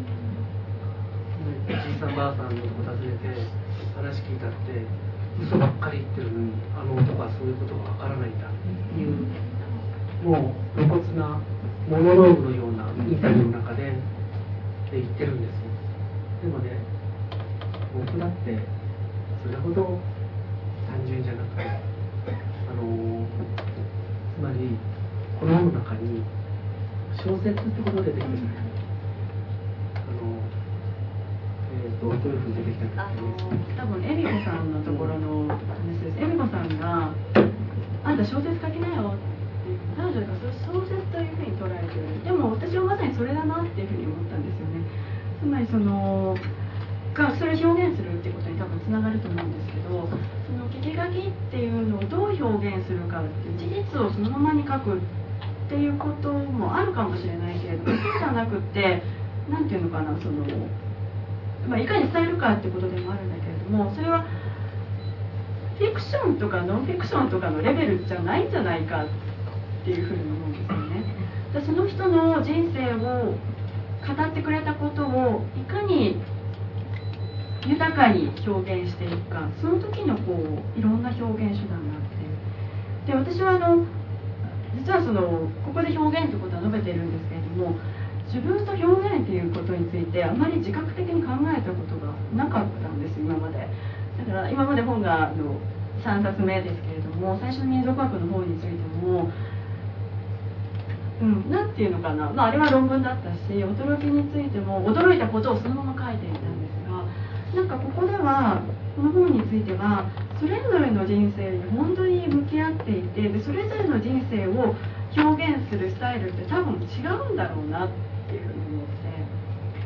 おじいさんばあさんのとこ訪ねて話聞いたって嘘ばっかり言ってるのにあの男はそういうことがわからないんだっていうもう露骨なモノローグのようなインタビューの中でで言ってるんですよ。でもね、僕だってそれほど単純じゃなくて、あのつまりこの世の中に小説ってことで出てくるじゃない。あのえー、とどういうふうに出てきたかって多分恵美子さんのところの話です。恵美子さんがあんた小説書きなよって彼女が小説というふうに捉えてる。でも私はまさにそれだなっていうふうに思ったんですよね。つまりそのがそれを表現するっていうことに多分つながると思うんですけど、その聞き書きっていうのをどう表現するかっていう事実をそのままに書くっていうこともあるかもしれないけれども、そうじゃなくて何ていうのかな、その、まあ、いかに伝えるかっていうことでもあるんだけれども、それはフィクションとかノンフィクションとかのレベルじゃないんじゃないかっていうふうに思うんですよね。でその人の人生を語ってくれたことをいかに豊かに表現していくか、その時のこういろんな表現手段があって、で私はあの実はそのここで表現ということは述べているんですけれども、自分と表現ということについてあまり自覚的に考えたことがなかったんです今まで。だから今まで本があのさんさつめですけれども、最初の民族学の方についても、うん、なんていうのかな、まあ、あれは論文だったし、驚きについても驚いたことをそのまま書いていたんですが、なんかここではこの本についてはそれぞれの人生に本当に向き合っていて、でそれぞれの人生を表現するスタイルって多分違うんだろうなっていうふうに思って、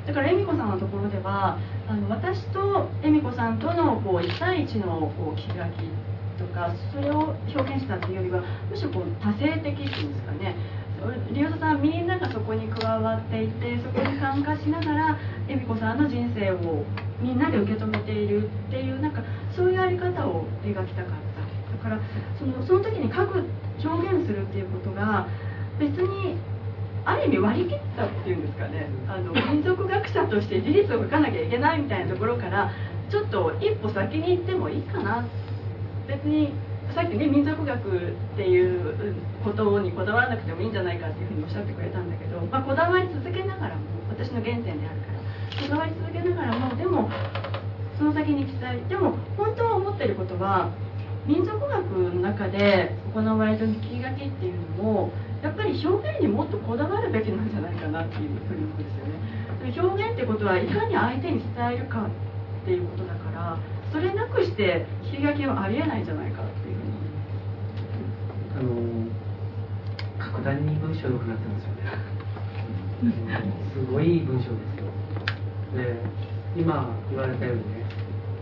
だから恵美子さんのところではあの私と恵美子さんとのこういち対いちのこう聞き書きとかそれを表現したっていうよりはむしろこう多性的っていうんですかね。リオドさんみんながそこに加わっていてそこに参加しながら恵美子さんの人生をみんなで受け止めているっていうなんかそういうあり方を描きたかった。だからそのその時に書く表現するっていうことが別にある意味割り切ったっていうんですかね。あの民族学者として事実を書かなきゃいけないみたいなところからちょっと一歩先に行ってもいいかな。別にさっきね民族学っていうことにこだわらなくてもいいんじゃないかっていうふうにおっしゃってくれたんだけど、まあ、こだわり続けながらも私の原点であるからこだわり続けながらもでもその先に行きたい。でも本当は思ってることは民族学の中で行われている聞き書きっていうのもやっぱり表現にもっとこだわるべきなんじゃないかなっていうふうに思うんですよね。表現ってことはいかに相手に伝えるかっていうことだからそれなくして聞き書きはありえないんじゃないかっていうふうにあの格段に文章良くなってますよね。すごい文章ですよ。で今言われたようにね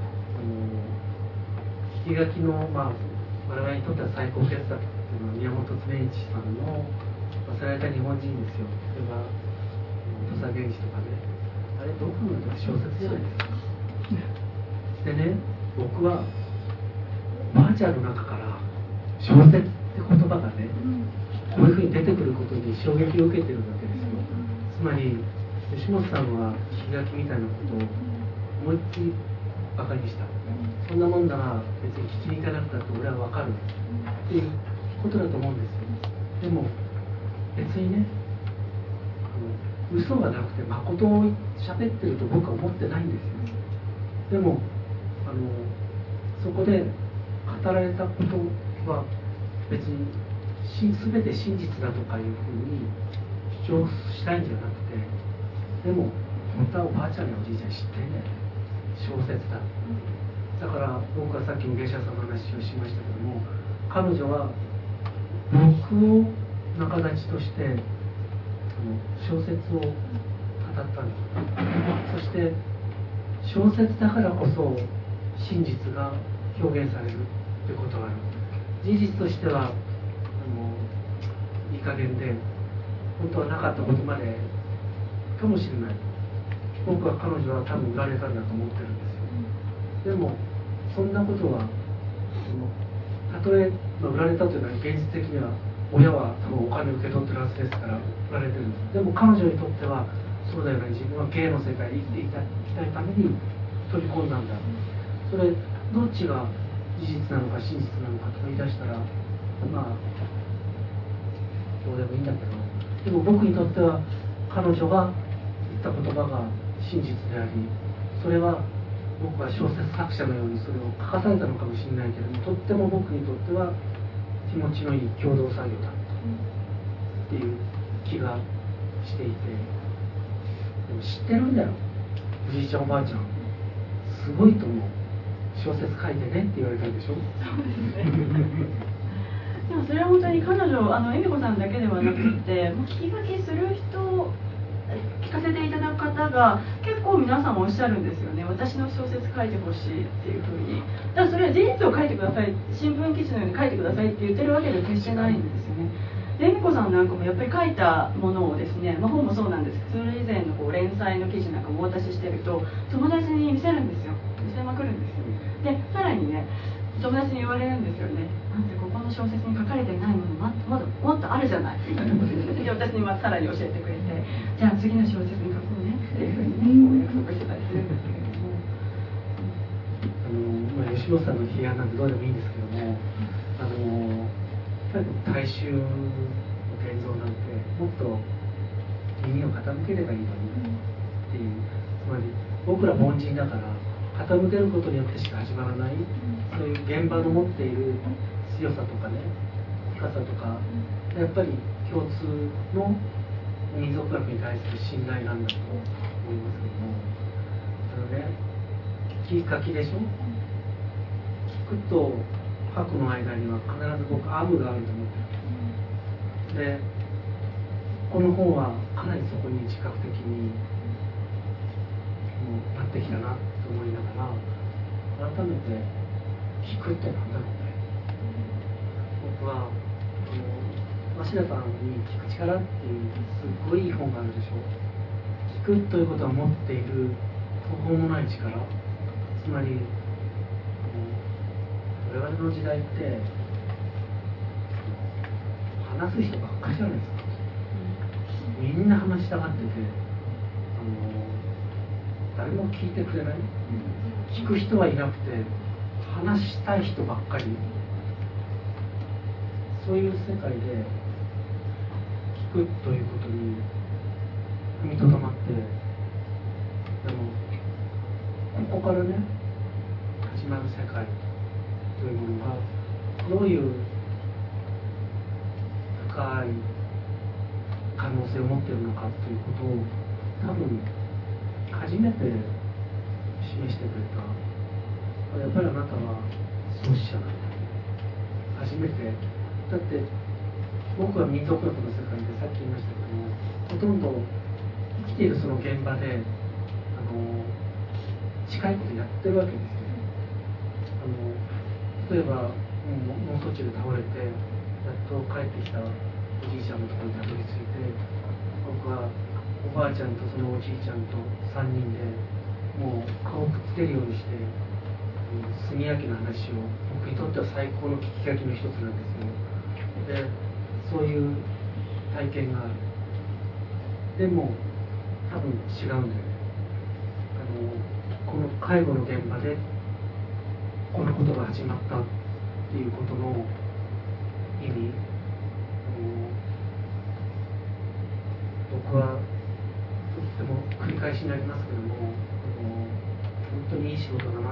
あの聞き書きの、まあ、我々にとっては最高傑作っていうのは宮本常一さんの忘れられた日本人ですよ。それは土佐源氏とかねあれどこの小説じゃないですか。でね僕はバーチャルの中から小説って言葉がねこういうふうに出てくることに衝撃を受けてるわけですよ。つまり吉本さんは聞き書きみたいなことを思いっきりバカにした。そんなもんなら別に聞きに行かなくたって俺は分かるっていうことだと思うんですよ。でも別にねあの嘘がなくて誠を喋ってると僕は思ってないんですよ。でもあのそこで語られたことは別に全て真実だとかいうふうに主張したいんじゃなくてでも本当はおばあちゃんのおじいちゃん知ってんだよね小説だ。だから僕はさっきも芸者さんの話をしましたけども彼女は僕を仲立ちとしてその小説を語ったんです。そして小説だからこそ真実が表現されるということがある。事実としてはあのいい加減で本当はなかったことまでかもしれない。僕は彼女は多分売られたんだと思ってるんですよ。でもそんなことはたとえ売られたというのは現実的には親は多分お金を受け取ってるはずですから売られてるんです。でも彼女にとってはそうだよね自分は芸の世界に生きていたいきたいために取り込んだんだ。それどっちが事実なのか真実なのかと言い出したらまあどうでもいいんだけどでも僕にとっては彼女が言った言葉が真実でありそれは僕は小説作者のようにそれを書かされたのかもしれないけどもとっても僕にとっては気持ちのいい共同作業だっていう気がしていてでも知ってるんだよおじいちゃんおばあちゃんすごいと思う小説書いてねって言われたんでしょ。 そうですねでもそれは本当に彼女あの恵美子さんだけではなくてもう聞き書きする人聞かせていただく方が結構皆さんおっしゃるんですよね。私の小説書いてほしいっていうふうに。だからそれは事実を書いてください新聞記事のように書いてくださいって言ってるわけでは決してないんですよね。で恵美子さんなんかもやっぱり書いたものをですね、まあ、本もそうなんですけどそれ以前のこう連載の記事なんかもお渡ししてると友達に見せるんですよ。見せまくるんですよ。でさらにね友達に言われるんですよね。なんでここの小説に書かれてないものままだもっとあるじゃないみたいなことで、で私にまあさらに教えてくれてじゃあ次の小説に書こうねっていうふうにねこう約束してたりするんですけれどもあの、まあ、吉本さんの批判なんてどうでもいいんですけどもあのやっぱり大衆の現像なんてもっと耳を傾ければいいのにっていうつまり僕ら凡人だから傾けることによってしか始まらないそういう現場の持っている強さとかね深さとかやっぱり共通の民族学に対する信頼なんだと思いますけどもあのね聞き書きでしょ聞くと書くの間には必ず僕アムがあると思ってるでこの本はかなりそこに自覚的にきだなと思いながら、改めて聞くってなんだろうね。僕はあの鷲田さんに「聞く力」っていうすっごいいい本があるでしょ。聞くということは持っている途方もない力、つまり我々の時代って話す人ばっかりじゃないですか。みんな話したがってて、あの誰も聞いてくれない、聞く人はいなくて話したい人ばっかり、そういう世界で聞くということに踏みとどまって、でもここからね始まる世界というものがどういう深い可能性を持っているのかということを多分初めて示してくれた。やっぱりあなたは創始者なんだ。初めてだって僕は民族学の世界でさっき言いましたけども、ほとんど生きているその現場であの近いことやってるわけですよ。あの例えば脳卒中で倒れてやっと帰ってきたおじいちゃんのところにたどり着いて、僕はおばあちゃんとそのおじいちゃんとさんにんでもう顔をくっつけるようにして炭焼きの話を、僕にとっては最高の聞き書きの一つなんですよ。でそういう体験がある。でも多分違うんだよね。あのこの介護の現場でこのことが始まったっていうことの意味、僕はとっても繰り返しになりますけども、本当にいい仕事だなと思うのは、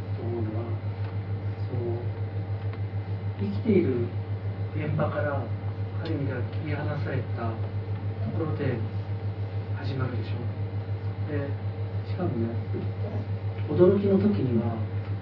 そう生きている現場からある意味では切り離されたところで始まるでしょ。でしかもね、驚きの時には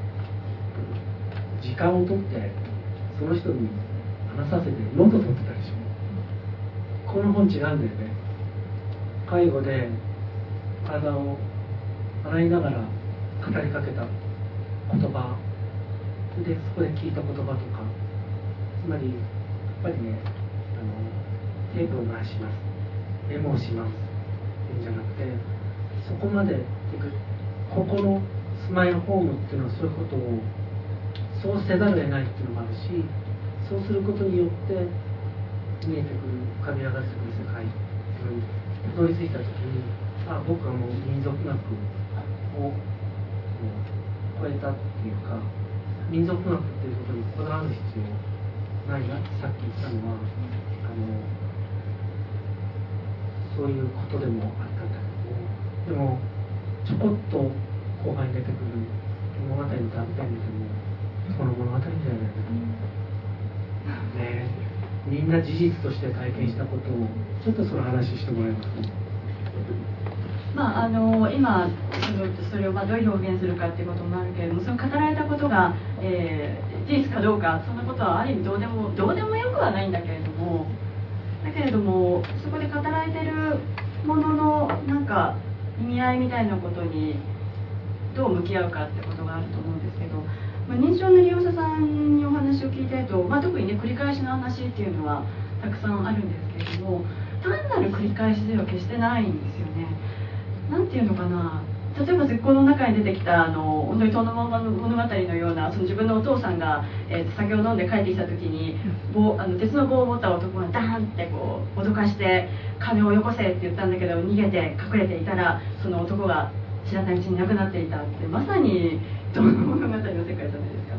時間をとってその人に話させてノート取ってたでしょ。この本違うんだよね。介護で体を洗いながら語りかけた言葉で、そこで聞いた言葉とか、つまりやっぱりね、あのテープを回します、メモをしますっていうんじゃなくて、そこまでここのスマイルホームっていうのはそういうことをそうせざるを得ないっていうのもあるし、そうすることによって見えてくる、浮かび上がってくる世界にたどり着いた時に、あ僕はもう民族学を超えたっていうか、民族学っていうことにこだわる必要ないなってさっき言ったのは、あのそういうことでもあったんだけども、でもちょこっと後半に出てくる物語の断片見てもその物語だよね。ねえ、みんな事実として体験したことをちょっとその話してもらいます。 まあ、あの今そのそれをまあどう表現するかっていうこともあるけれども、その語られたことが、えー、事実かどうか、そんなことはある意味どうでもどうでもよくはないんだけれども、だけれどもそこで語られてるもののなんか意味合いみたいなことにどう向き合うかってことがあると思うんですけど、まあ、認知症の利用者さんにお話を聞いてると、まあ、特にね繰り返しの話っていうのはたくさんあるんですけれども、単なる繰り返しでは決してないんですよね。なんていうのかな、例えば絶好の中に出てきたあの本当に遠野物語のような、その自分のお父さんが、えー、酒を飲んで帰ってきた時に棒あの鉄の棒を持った男がダーンってこう脅かして金をよこせって言ったんだけど、逃げて隠れていたらその男が知らないうちに亡くなっていたって、まさに遠野物語の世界じゃないですか。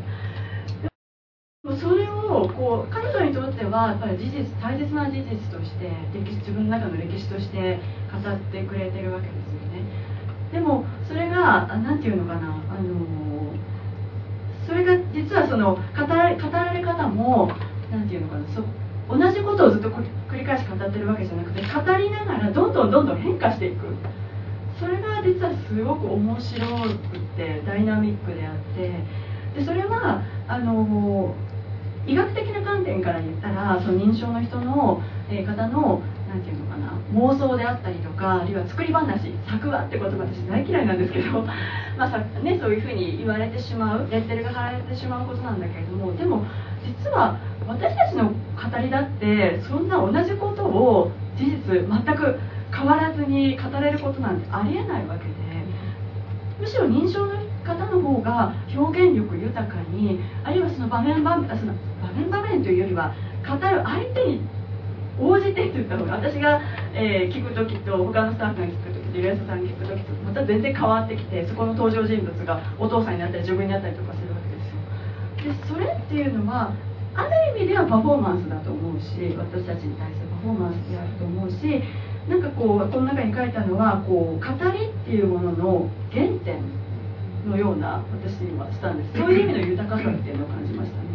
それをこう彼女にとってはやっぱり事実、大切な事実として歴史、自分の中の歴史として語ってくれてるわけですよね。でもそれが何て言うのかな、あのそれが実はその語られ、語られ方も何て言うのかな、そ同じことをずっと繰り返し語ってるわけじゃなくて、語りながらどんどんどんどん変化していく。それが実はすごく面白くてダイナミックであって、でそれはあの医学的な観点から言ったら、その認知症の人の、えー、方のななんていうのかな、妄想であったりとか、あるいは作り話、作話って言葉私大嫌いなんですけどまあさ、ね、そういうふうに言われてしまう、レッテルが貼られてしまうことなんだけれども、でも実は私たちの語りだってそんな同じことを事実全く変わらずに語れることなんてありえないわけで、むしろ認証の方の方が表現力豊かに、あるいはその場面場面その場面場面というよりは語る相手に応じてって言った方が、私が、えー、聞く時と他のスタッフが聞く時とイラストさんが聞く時とまた全然変わってきて、そこの登場人物がお父さんになったり自分になったりとかするわけですよ。でそれっていうのはある意味ではパフォーマンスだと思うし、私たちに対するパフォーマンスであると思うし、なんかこうこの中に書いたのはこう語りっていうものの原点のような私はしたんです。そういう意味の豊かさっていうのを感じましたね。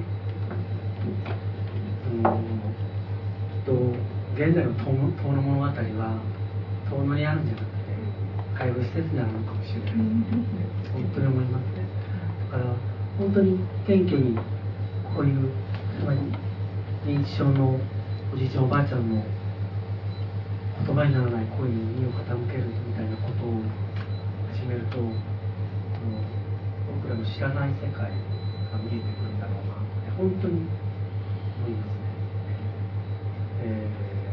と現在の遠野遠野物語は遠野にあるんじゃなくて介護施設にあるのかもしれないって本当に思いますね。だから本当に謙虚にこういうつまり認知症のおじいちゃんおばあちゃんの言葉にならない声に耳を傾けるみたいなことを始めると、僕らの知らない世界が見えてくるんだろうなって本当に思いますね。え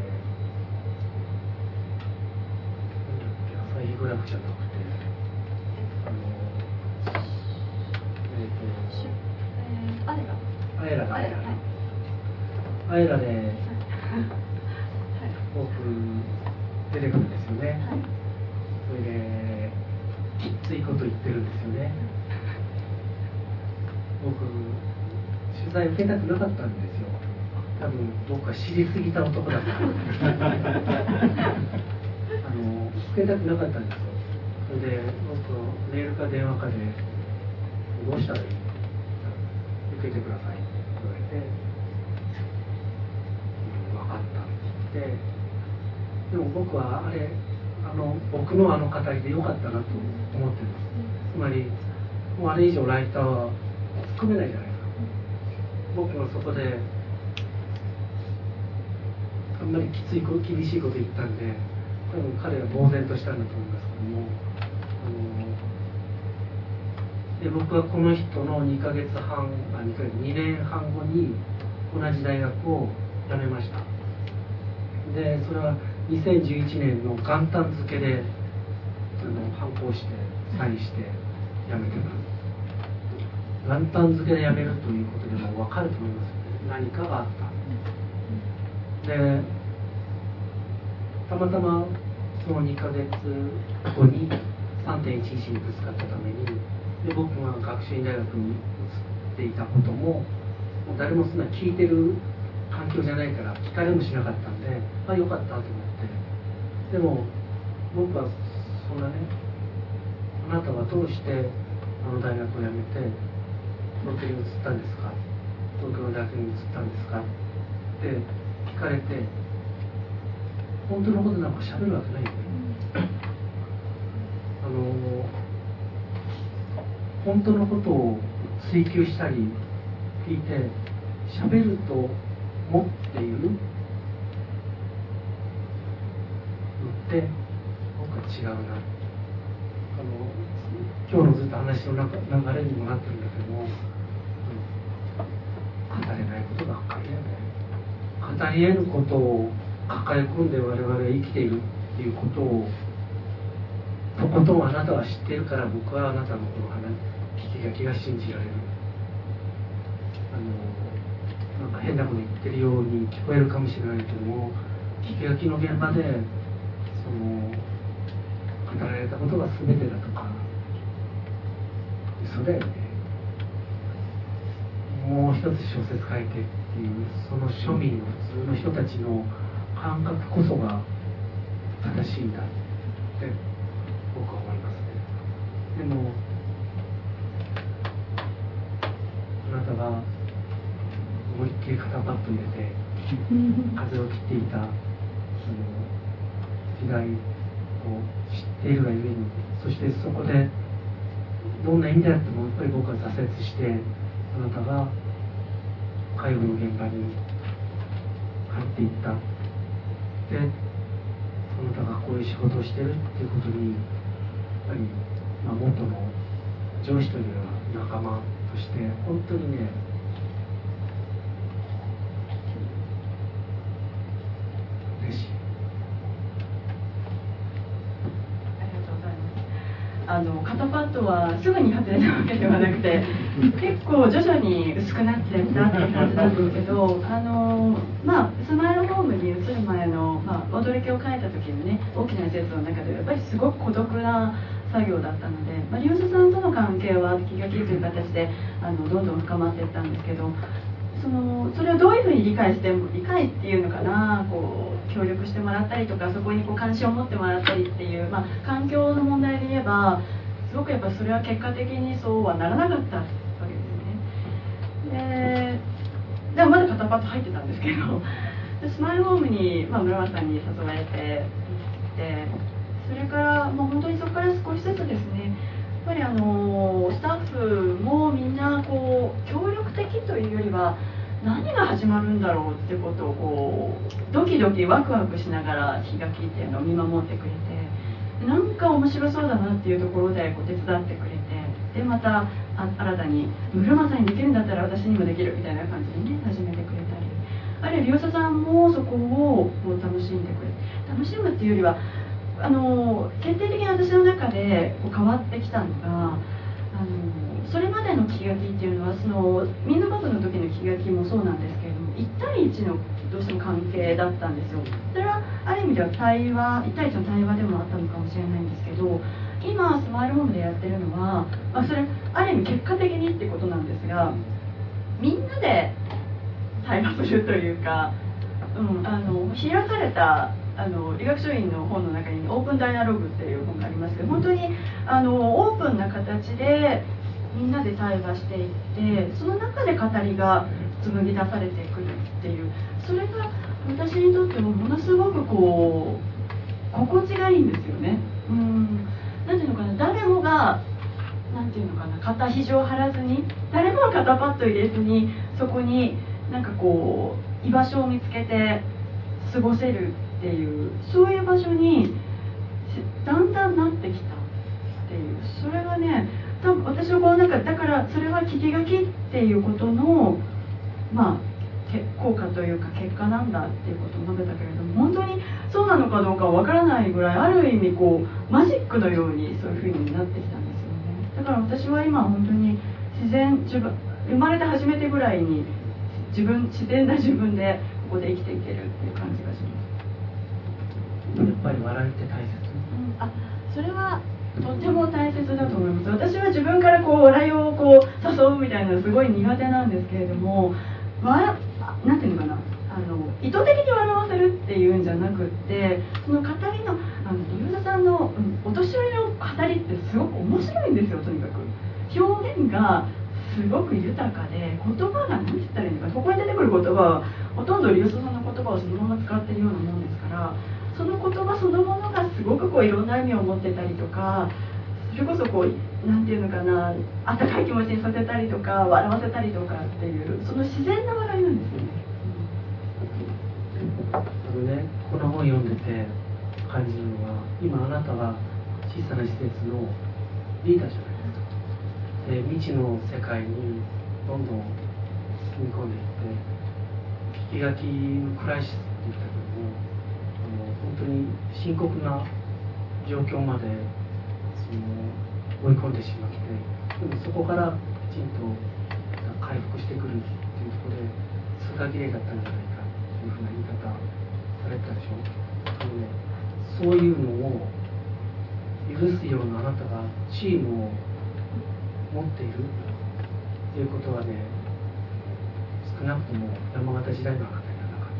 ー、朝日グラフじゃなくてあのえっ、ー、とアエラアエラだアエラアエラで僕出てくるんですよね、はい、それできついこと言ってるんですよね。僕取材受けたくなかったんですよ。多分僕は知りすぎた男だからあの受けたくなかったんですよ。それで僕メールか電話かでどうしたらいい？受けてくださいって言われて、うん、分かったって言って、でも僕はあれあの僕のあの語りでよかったなと思ってるんです。つまりもうあれ以上ライターは突っ込めないじゃないですか。僕がそこであんまりきつい厳しいこと言ったんで、多分彼は呆然としたんだと思いますけども、あので僕はこの人のにかげつはんあにかげつにねんはんごに同じ大学を辞めました。でそれはにせんじゅういちねんの元旦付けであの反抗してサインして辞めてます。元旦付けで辞めるということでも分かると思います。何かがあった。でたまたまそのにかげつごに さんてんいちいち にぶつかったために、で僕が学習院大学に移っていたことももう誰もそんな聞いてる環境じゃないから聞かれもしなかったんで、あよかったと思って、でも僕はそんなね、あなたはどうしてあの大学を辞めて東京に移ったんですか、東京の大学に移ったんですかって聞かれて、本当のことなんか喋るわけないよね。あの本当のことを追求したり聞いて喋ると思っているのって僕は違うな。あの今日のずっと話の中流れにもなってるんだけども、うん、語れないことばっかりだよね。語り得ることを抱え込んで我々は生きているっていうことをとことんあなたは知っているから、僕はあなたのこの話聞き書きが信じられる。あのなんか変なこと言ってるように聞こえるかもしれないけども、聞き書きの現場でその語られたことが全てだとか嘘だよね。もう一つ小説書いてっていうその庶民の普通の人たちの感覚こそが正しいんだって僕は思いますね。でもあなたが思いっきり肩パッド入れて風を切っていたその時代を知っているがゆえに、そしてそこでどんな意味であってもやっぱり僕は挫折して、あなたが介護の現場に入っていった。でその他がこういう仕事をしてるっていうことにやっぱり、まあ、元の上司という仲間として本当にね嬉しい。 あの肩パッドはすぐに外れたわけではなくて結構徐々に薄くなっていったっていう感じなんですけど、あのまあスマイルホームに移る前の、まあ、驚きを書いた時のね大きな施設の中でやっぱりすごく孤独な作業だったので、まあ、利用者さんとの関係は気が気という形であのどんどん深まっていったんですけど、そのそれをどういうふうに理解して理解っていうのかな、こう協力してもらったりとかそこにこう関心を持ってもらったりっていう、まあ、環境の問題で言えばすごくやっぱそれは結果的にそうはならなかったわけですね。ででもまだ肩パッド入ってたんですけどスマイルホームに、まあ、村松さんに誘われて行って、それからもう本当にそこから少しずつですね、やっぱりあのスタッフもみんなこう協力的というよりは何が始まるんだろうっていうことをこうドキドキワクワクしながら日垣っていうのを見守ってくれて、なんか面白そうだなっていうところでこう手伝ってくれて、でまたあ新たに村松さんにできるんだったら私にもできるみたいな感じでね始めてくれたり、あるいは利用者さんもそこをこう楽しんでくれて、楽しむっていうよりはあの決定的に私の中でこう変わってきたのが、あのそれまでの気が気っていうのはそのみんなバズの時の気が気もそうなんですけれどもいち対いちのどうしても関係だったんですよ。それはある意味では対話いち対いちの対話でもあったのかもしれないんですけど、今スマイルホームでやってるのは、まあ、それある意味結果的にってことなんですが、みんなで対話するというか、うん、あの開かれたあの理学書院の本の中にオープンダイアログっていう本がありますけど、本当にあのオープンな形でみんなで対話していって、その中で語りが紡ぎ出されてくるっていう、それが私にとってもものすごくこう心地がいいんですよね。うん、なんていうのかな、誰もがなんていうのかな、肩肘を張らずに、誰もが肩パッド入れずにそこになんかこう居場所を見つけて過ごせるっていう、そういう場所にだんだんなってきたっていう、それがね多分私のこの中だから、それは聞き書きっていうことのまあ効果というか結果なんだっていうことを述べたけれども、本当にそうなのかどうかはわからないぐらい、ある意味こうマジックのようにそういうふうになってきたんですよね。だから私は今本当に自然自分生まれて初めてぐらいに自分自然な自分でここで生きていけるっていう感じがします。 やっぱり笑いって大切、 うん、あ、それはとても大切だと思います。私は自分からこう笑いをこう誘うみたいなのすごい苦手なんですけれども、わなんていうのかな、あの意図的に笑わせるっていうんじゃなくって、その語りのあの利用者さんの、うん、お年寄りの語りってすごく面白いんですよ。とにかく表現がすごく豊かで、言葉が何て言ったらいいのか、ここに出てくる言葉はほとんど利用者さんの言葉をそのまま使ってるようなもんですから、その言葉そのものがすごくこういろんな意味を持ってたりとか、それこそこうなんていうのかな、温かい気持ちにさせたりとか笑わせたりとかっていう、その自然な笑いなんですよね。 あのね、この本読んでて感じるのは、今あなたは小さな施設のリーダーじゃないですか。で、未知の世界にどんどん進み込んでいって、聞き書きのクライシスって言ったけども、あの本当に深刻な状況までその追い込んでしまって、でもそこからきちんと回復してくるっていうところで通過儀礼だったんじゃないかというふうな言い方されたでしょ。あのね、そういうのを許すようなあなたがチームを持っているっていうことはね、少なくとも山形時代のあなたにはなかった。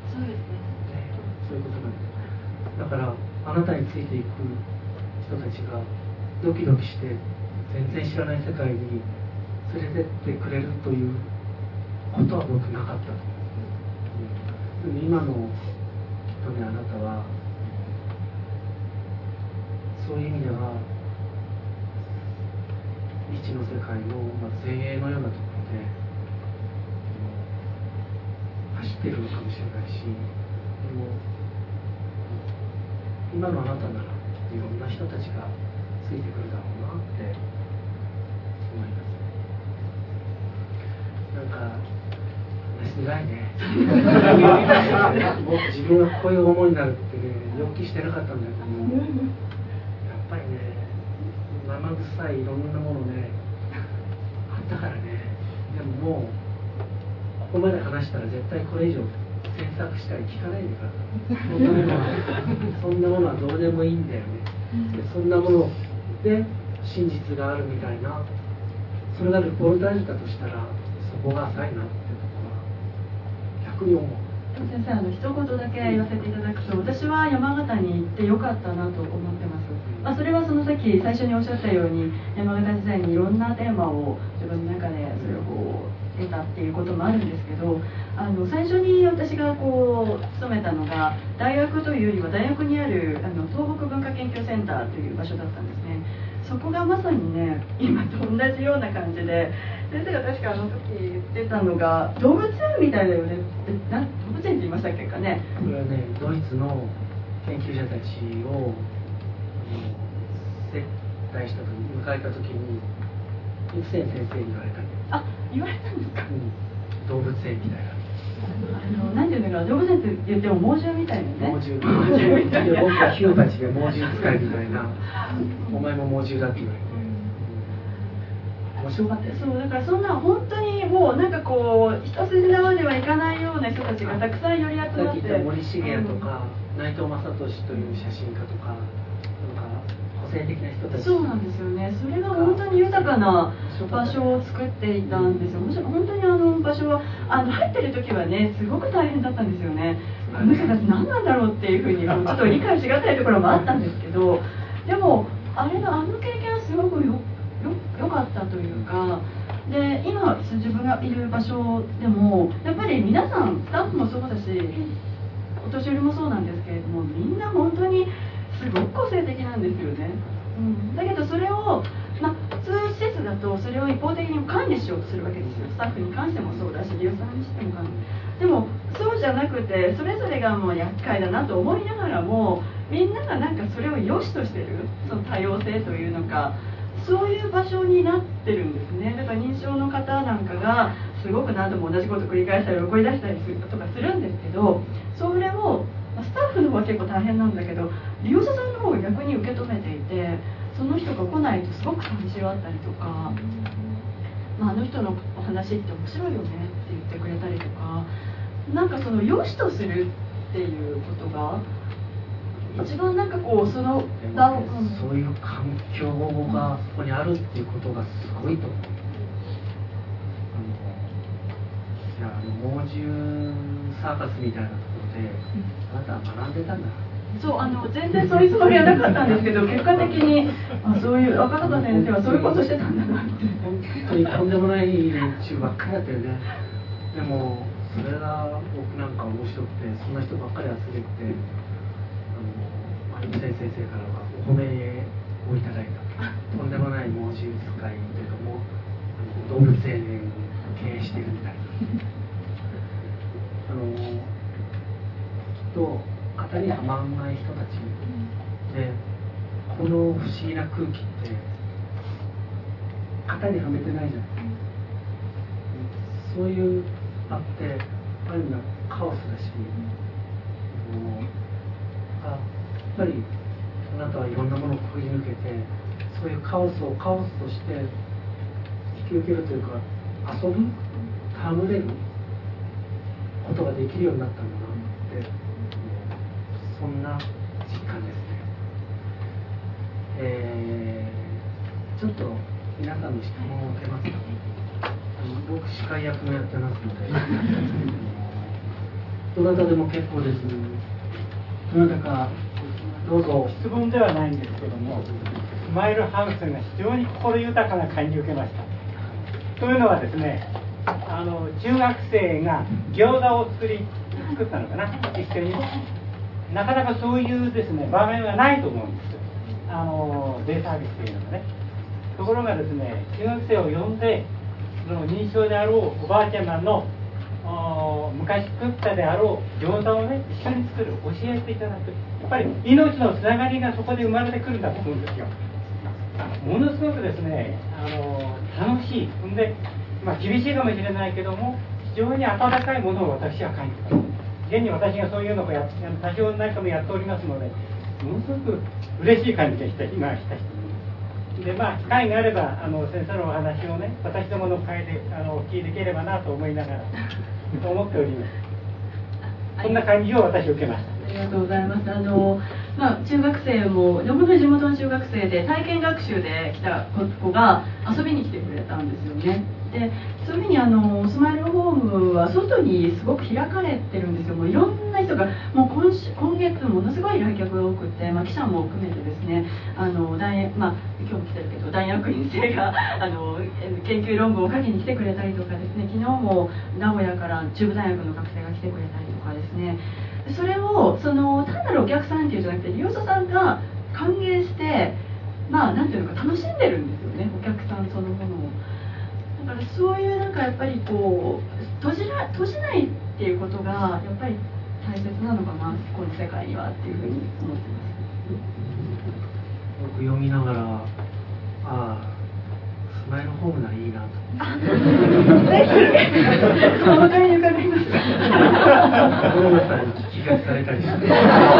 そうですね。 ね、そういうことなんです。だからあなたについていく人たちがドキドキして全然知らない世界に連れてってくれるということは僕なかったと思う。うん、でも今のきっとね、あなたはそういう意味では未知の世界の、まあ、前衛のようなところで、うん、走ってるのかもしれないし、でも今のあなたならいろんな人たちがついてくるだろうなって思います。なんか話辛いね。僕自分がこういう思いになるってね予期してなかったんだけども、やっぱりね生臭いいろんなものねあったからね。でももうここまで話したら絶対これ以上詮索したり聞かないでください。そんなものはどうでもいいんだよね。でそんなもので真実があるみたいな、それがルポルタージュだとしたらそこが浅いなってところは逆に思う。 先生、あの一言だけ言わせていただくと、私は山形に行ってよかったなと思ってます。まあ、それはそのさっき最初におっしゃったように、山形時代にいろんなテーマを自分の中でそれをこう得たっていうこともあるんですけど、あの最初に私がこう勤めたのが大学というよりは大学にあるあの東北文化研究センターという場所だったんですね。そこがまさにね今と同じような感じで、先生が確かあの時言ってたのが動物園みたいだよね。えな動物園って言いましたっけかね。 これはねドイツの研究者たちを接待した時に迎えた時にイプセン先生に言われたんです。 あ、言われたんですか。 うん、動物園みたいな。 あのなんていうのかな、動物園って言っても猛獣みたいなね。 猛獣。で僕はヒューたちで猛獣使いみたいな。お前も猛獣だって言われて。面白かったです。 そうだからそんな本当にもうなんかこう一筋縄ではいかないような人たちがたくさん寄り集まって。 さっき言った森重也とか、うん、内藤正俊という写真家とか、なんか個性的な人たち。 そうなんですよね。それが本当に豊かな場所を作っていたんですよ。もちろん本当にあの場所はあの入ってる時はねすごく大変だったんですよね。あの人たち何なんだろうっていうふうにちょっと理解しがたいところもあったんですけど、でもあれのあの経験はすごくよよよかったというか。で今自分がいる場所でもやっぱり皆さんスタッフもそうだしお年寄りもそうなんですけれども、みんな本当にすごく個性的なんですよね、うん、だけどそれを、まあ、普通施設だとそれを一方的に管理しようとするわけですよ。スタッフに関してもそうだし利用者にしても管理。でもそうじゃなくてそれぞれがもう厄介だなと思いながらもみんながなんかそれを良しとしてる、その多様性というのか、そういう場所になってるんですね。だから認知症の方なんかがすごく何度も同じことを繰り返したり怒り出したりするとかするんですけど、それをスタッフの方は結構大変なんだけど利用者さんの方が逆に受け止めていて、その人が来ないとすごく寂しがったりとか、まあ、あの人のお話って面白いよねって言ってくれたりとか、なんかその良しとするっていうことが一番なんかこうその場を、 そういう環境がそこにあるっていうことがすごいと思う。あのいやあの猛獣サーカスみたいなところで、あなたは学んでたんだ。 そうあの全然そういうつもりはなかったんですけど結果的にあそういう若方先生はそういうことしてたんだなって。 本当にとんでもない連中ばっかりだったよね。でもそれが僕なんか面白くて、そんな人ばっかり集めて。先生からはお褒めをいただいた。とんでもない猛獣使いというかもう動物園を経営しているみたいな。あのきっと型にはまらない人たちで、この不思議な空気って型にはめてないじゃない。そういうあってある意味カオスだし、もうあやっぱりあなたはいろんなものをくぐり抜けて、そういうカオスをカオスとして引き受けるというか、遊ぶ、戯れることができるようになったんだなって、そんな実感ですね。えー、ちょっと皆さんの質問を受けますか。僕司会役もやってますのでどなたでも結構です。どなたかどうぞ。 質問ではないんですけども、スマイルハウスが非常に心豊かな感じを受けました。というのはですね、あの中学生が餃子を作り作ったのかな、一緒に。なかなかそういうですね場面はないと思うんですよ、あのデイサービスというのがね。ところがですね、中学生を呼んでその認知症であろうおばあちゃまの昔作ったであろう餃子をね一緒に作る、教えていただく、やっぱり命のつながりがそこで生まれてくるんだと思うんですよ。ものすごくですね、あの楽しい、ほんで、まあ、厳しいかもしれないけども非常に温かいものを私は感じた。現に私がそういうのをや多少なりともやっておりますので、ものすごく嬉しい感じでした、今はした人で、まあ機会があればあの先生のお話をね、私どもの会であの聞いていければなと思いながらと思っております。こんな感じを私受けました。 ありがとうございます。あの、まあ、中学生も本当に地元の中学生で体験学習で来た子が遊びに来てくれたんですよね。でそういうふうにあのスマイルホームは外にすごく開かれてるんですよ。もういろんな人がもう 今, 週今月ものすごい来客が多くて、まあ、記者も含めてですね、あの大、まあ、今日も来てるけど大学院生があの研究論文を書きに来てくれたりとかですね、昨日も名古屋から中部大学の学生が来てくれたりとかですね、それをその単なるお客さんっていうんじゃなくて利用者さんが歓迎して、まあなんていうのか楽しんでるんですよね、お客さんそのものを。だからそういうなんかやっぱりこう閉じら閉じないっていうことがやっぱり大切なのかな、この世界にはっていうふうに思ってます。 僕読みながら、ああスマイルホームならいいなと。 ぜひお分かりに伺います。 小沼さんに聞き書きされたりして、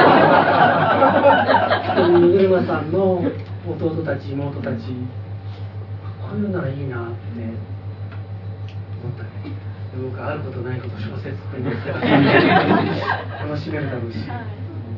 小沼さんの弟たち妹たち、こういうのならいいなって思ったね。で僕あることないこと小説作りますから楽しめるだろうし。 あ、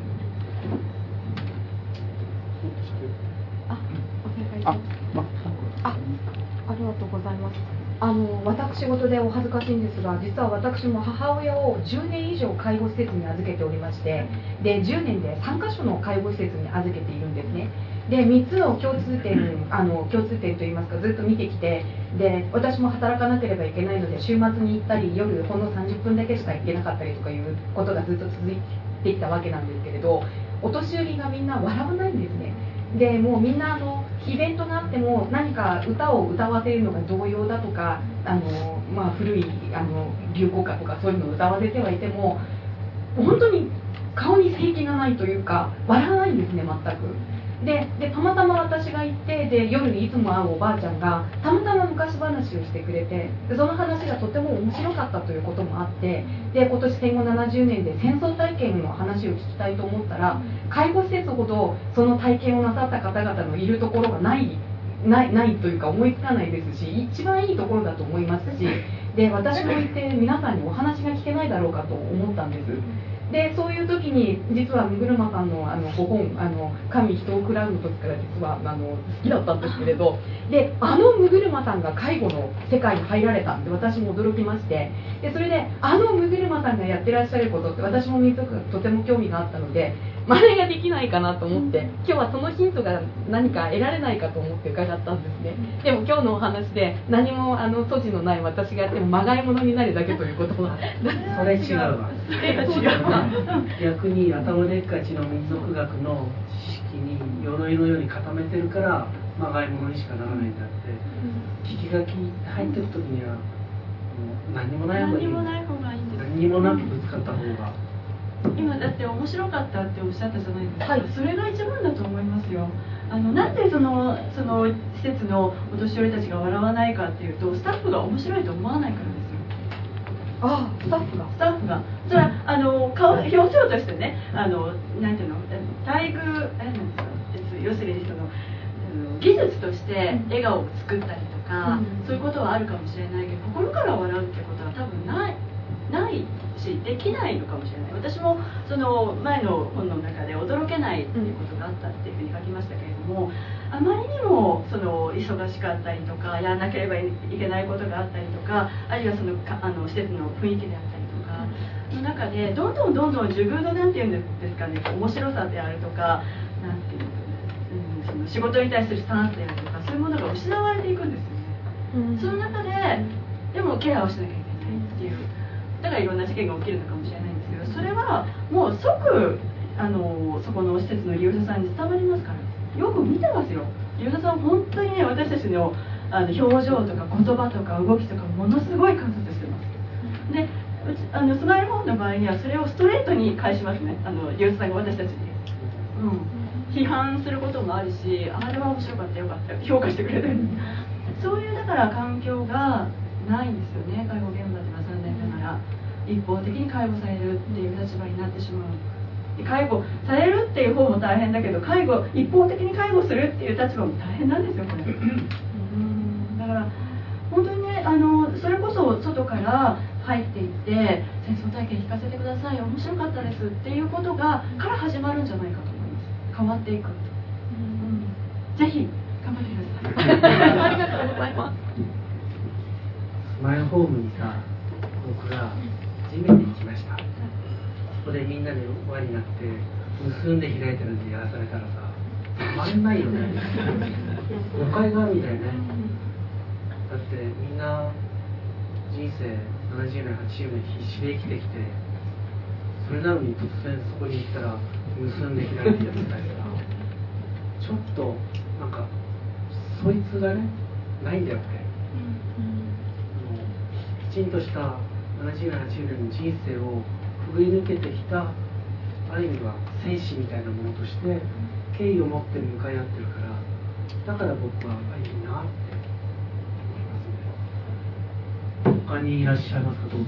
お願いします。あ、ありがとうございます。あの私事でお恥ずかしいんですが、実は私も母親をじゅうねん以上介護施設に預けておりまして、でじゅうねんでさんかしょの介護施設に預けているんですね。でみっつの共通点あの共通点といいますか、ずっと見てきて、で私も働かなければいけないので週末に行ったり夜ほんのさんじゅっぷんだけしか行けなかったりとかいうことがずっと続いてきたわけなんですけれど、お年寄りがみんな笑わないんですね。でもうみんなあのイベントがあっても何か歌を歌わせるのが童謡だとか、あの、まあ、古いあの流行歌とかそういうのを歌わせてはいても本当に顔に正気がないというか笑わないんですね、全く。で, でたまたま私が行ってで夜いつも会うおばあちゃんがたまたま昔話をしてくれて、でその話がとても面白かったということもあって、で今年戦後ななじゅうねんで戦争体験の話を聞きたいと思ったら、介護施設ほどその体験をなさった方々のいるところがないないないというか思いつかないですし、一番いいところだと思いますし、で私も行って皆さんにお話が聞けないだろうかと思ったんです。でそういう時に実は六車さんのあのご本「あの神人を喰らう」の時から実はあの好きだったんですけれど、であの六車さんが介護の世界に入られたんで私も驚きまして、でそれであの六車さんがやってらっしゃることって私もとても興味があったので、真似ができないかなと思って、今日はそのヒントが何か得られないかと思って伺ったんですね。でも今日のお話で何もあの素地のない私がやってもまがいものになるだけということはそれ違うわ。 それが違うわ。 逆に頭でっかちの民族学の知識に鎧のように固めてるからまがいものにしかならないんだって、聞き書き入ってる時にはもう何にもない方がいい。 何にもない方がいいんです。 何にもなくぶつかった方が。 今だって面白かったっておっしゃったじゃないですか、 はい、 それが一番だと思いますよ。あのなんでそのその施設のお年寄りたちが笑わないかっていうと、スタッフが面白いと思わないからですよ。 ああ、スタッフがスタッフがそれはあの顔表情としてね、あのなんていうの待遇あれなんですか、要するにその技術として笑顔を作ったりとか、うん、そういうことはあるかもしれないけど、心から笑うってことは多分ないないしできないのかもしれない。私もその前の本の中で驚けないっていうことがあったっていうふうに書きましたけれども、あまりにもその忙しかったりとかやらなければいけないことがあったりとか、あるいはそのあの施設の雰囲気であったりとかの中でどんどんどんどん自分のなんていうんですかね、面白さであるとか、なんていうの、うん、その仕事に対するスタンスであるとか、そういうものが失われていくんですよね、うん、その中ででもケアをしなきゃいけないっていう、だからいろんな事件が起きるのかもしれないんですけど、それはもう即あのそこの施設の利用者さんに伝わりますから、よく見てますよ。利用者さんは本当にね、私たちのあの表情とか言葉とか動きとかものすごい観察してます。でうちあのスマイルホームの場合にはそれをストレートに返しますね、あの利用者さんが私たちに、うん、批判することもあるし、あれは面白かったよかったよ評価してくれてる、そういうだから環境がないんですよね。介護現場では残念ながら一方的に介護されるっていう立場になってしまう。介護されるっていう方も大変だけど、介護一方的に介護するっていう立場も大変なんですよこれ。うんだから本当にね、あのそれこそ外から入っていって戦争体験聞かせてください、面白かったですっていうことがから始まるんじゃないかと思います。変わっていく、うん、ぜひ頑張ってくださいありがとうございます。 スマイルホームにさ、僕ら地面で行きました。そこでみんなで輪になって結んで開いてるんでやらされたらさ、たまんないよね誤解があるみたいね。だってみんな人生ななじゅうねんはちじゅうねん必死で生きてきて、それなのに突然そこに行ったら結んで開いてやってたりさ、ちょっとなんかそいつがねないんだよね、うん、もうきちんとしたななじゅうねんはちじゅうねんの人生をくぐり抜けてきた、ある意味は戦士みたいなものとして敬意を持って向かい合ってるから、だから僕はいいなって他にいらっしゃいますか。どうぞ。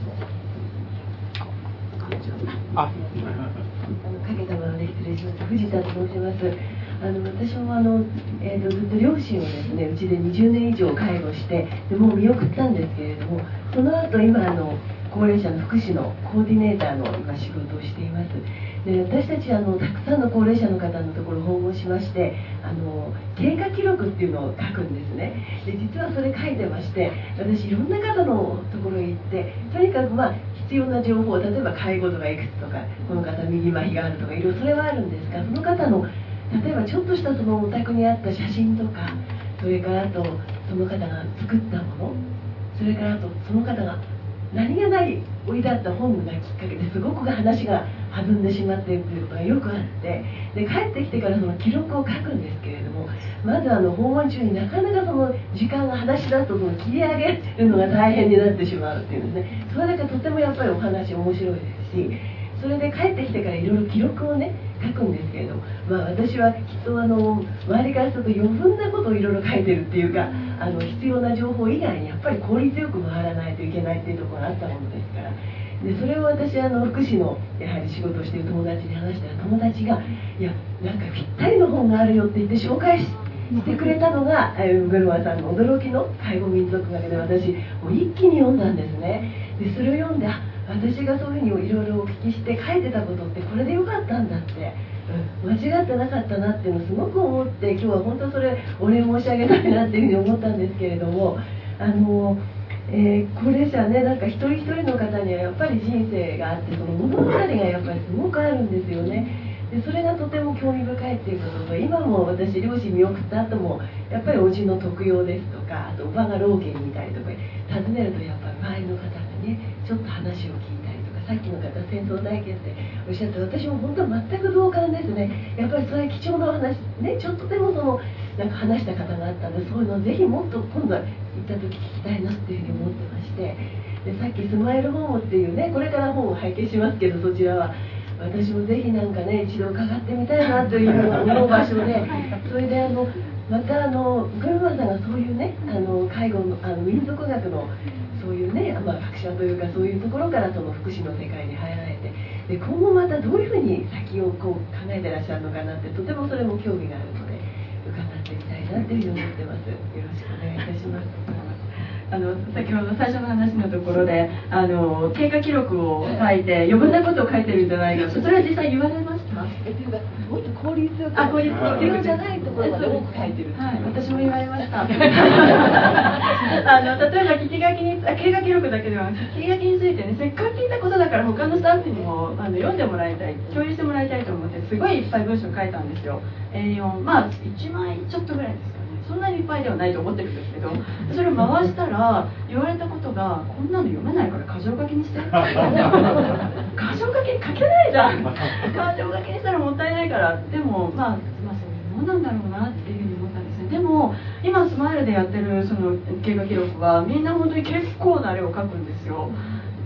あ、あのかけたままで失礼します。藤田と申します。あの私もあの、えー、とずっと両親をですね、うちでにじゅうねん以上介護してでもう見送ったんですけれども、その後今あの高齢者の福祉のコーディネーターの今仕事をしています。で私たちあのたくさんの高齢者の方のところを訪問しまして、あの経過記録っていうのを書くんですね。で実はそれ書いてまして、私いろんな方のところへ行ってとにかくまあ必要な情報、例えば介護度がいくつとか、この方右麻痺があるとかいろいろそれはあるんですが、その方の例えばちょっとしたそのお宅にあった写真とか、それからあとその方が作ったもの、それからあとその方が何気ないおいだった本がきっかけですごく話が弾んでしまっているということがよくあって、で帰ってきてからその記録を書くんですけれども、まずあの訪問中になかなかその時間が話し出すとその切り上げるのが大変になってしまうっていうんですね。それだけとてもやっぱりお話面白いですし、それで帰ってきてからいろいろ記録をね書くんですけれども、まあ、私はきっとあの周りからすると余分なことをいろいろ書いてるっていうか、あの必要な情報以外にやっぱり効率よく回らないといけないっていうところがあったものですから、でそれを私あの福祉のやはり仕事をしている友達に話したら、友達が「いやなんかぴったりの本があるよ」って言って紹介ししてくれたのがグルマさんの驚きの介護民族学で、私もう一気に読んだんですね。でそれを読んで、私がそういうふうにいろいろお聞きして書いてたことってこれでよかったんだって、うん、間違ってなかったなっていうのをすごく思って、今日は本当それお礼申し上げたいなっていうふうに思ったんですけれども、あの、えー、高齢者ね、なんか一人一人の方にはやっぱり人生があって、その物語がやっぱりすごくあるんですよね。でそれがとても興味深いっていうことと、今も私両親見送った後もやっぱりおじの特養ですとか、あとおばが老家にいたりとか訪ねると、やっぱり周りの方がねちょっと話を聞いたりとか、さっきの方戦争体験っておっしゃって、私も本当は全く同感ですね。やっぱりそういう貴重なお話ね、ちょっとでもそのなんか話した方があったんで、そういうのをぜひもっと今度は行った時聞きたいなっていうふうに思ってまして、でさっきスマイルホームっていうね、これから本を拝見しますけど、そちらは私もぜひなんかね一度伺ってみたいなという思う場所で、それであのまたあのグルマさんがそういうね、あの介護のあの民族学のそういうね、まあ、学者というかそういうところからその福祉の世界に入られて、で今後またどういうふうに先をこう考えてらっしゃるのかなって、とてもそれも興味があるので伺ってみたいなっていうふうに思ってます。よろしくお願いいたします。 あの先ほど最初の話のところで、あの経過記録を書いて余分なことを書いてるんじゃないかと、それは実際言われました？ えというかもっと効率よく、 あ、効率よく必要じゃないところまで多く書いてる。 はい、私も言われました。あの例えば聞き書きにあ経過記録だけではなく、聞き書きについてね、せっかく聞いたことだから他のスタッフにもあの読んでもらいたい、共有してもらいたいと思ってすごいいっぱい文章書いたんですよ。エーよん、まあいちまいちょっとぐらいですかね。そんなにいっぱいではないと思ってるんですけど、それを回したら言われたことが、こんなの読めないから箇条書きにして箇条書きに書けないじゃん、箇条書きにしたらもったいないから。でもまあ、まあそういうものなんだろうなっていうふうに思ったんですね。でも今スマイルでやってるその経過記録はみんな本当に結構な量を書くんですよ。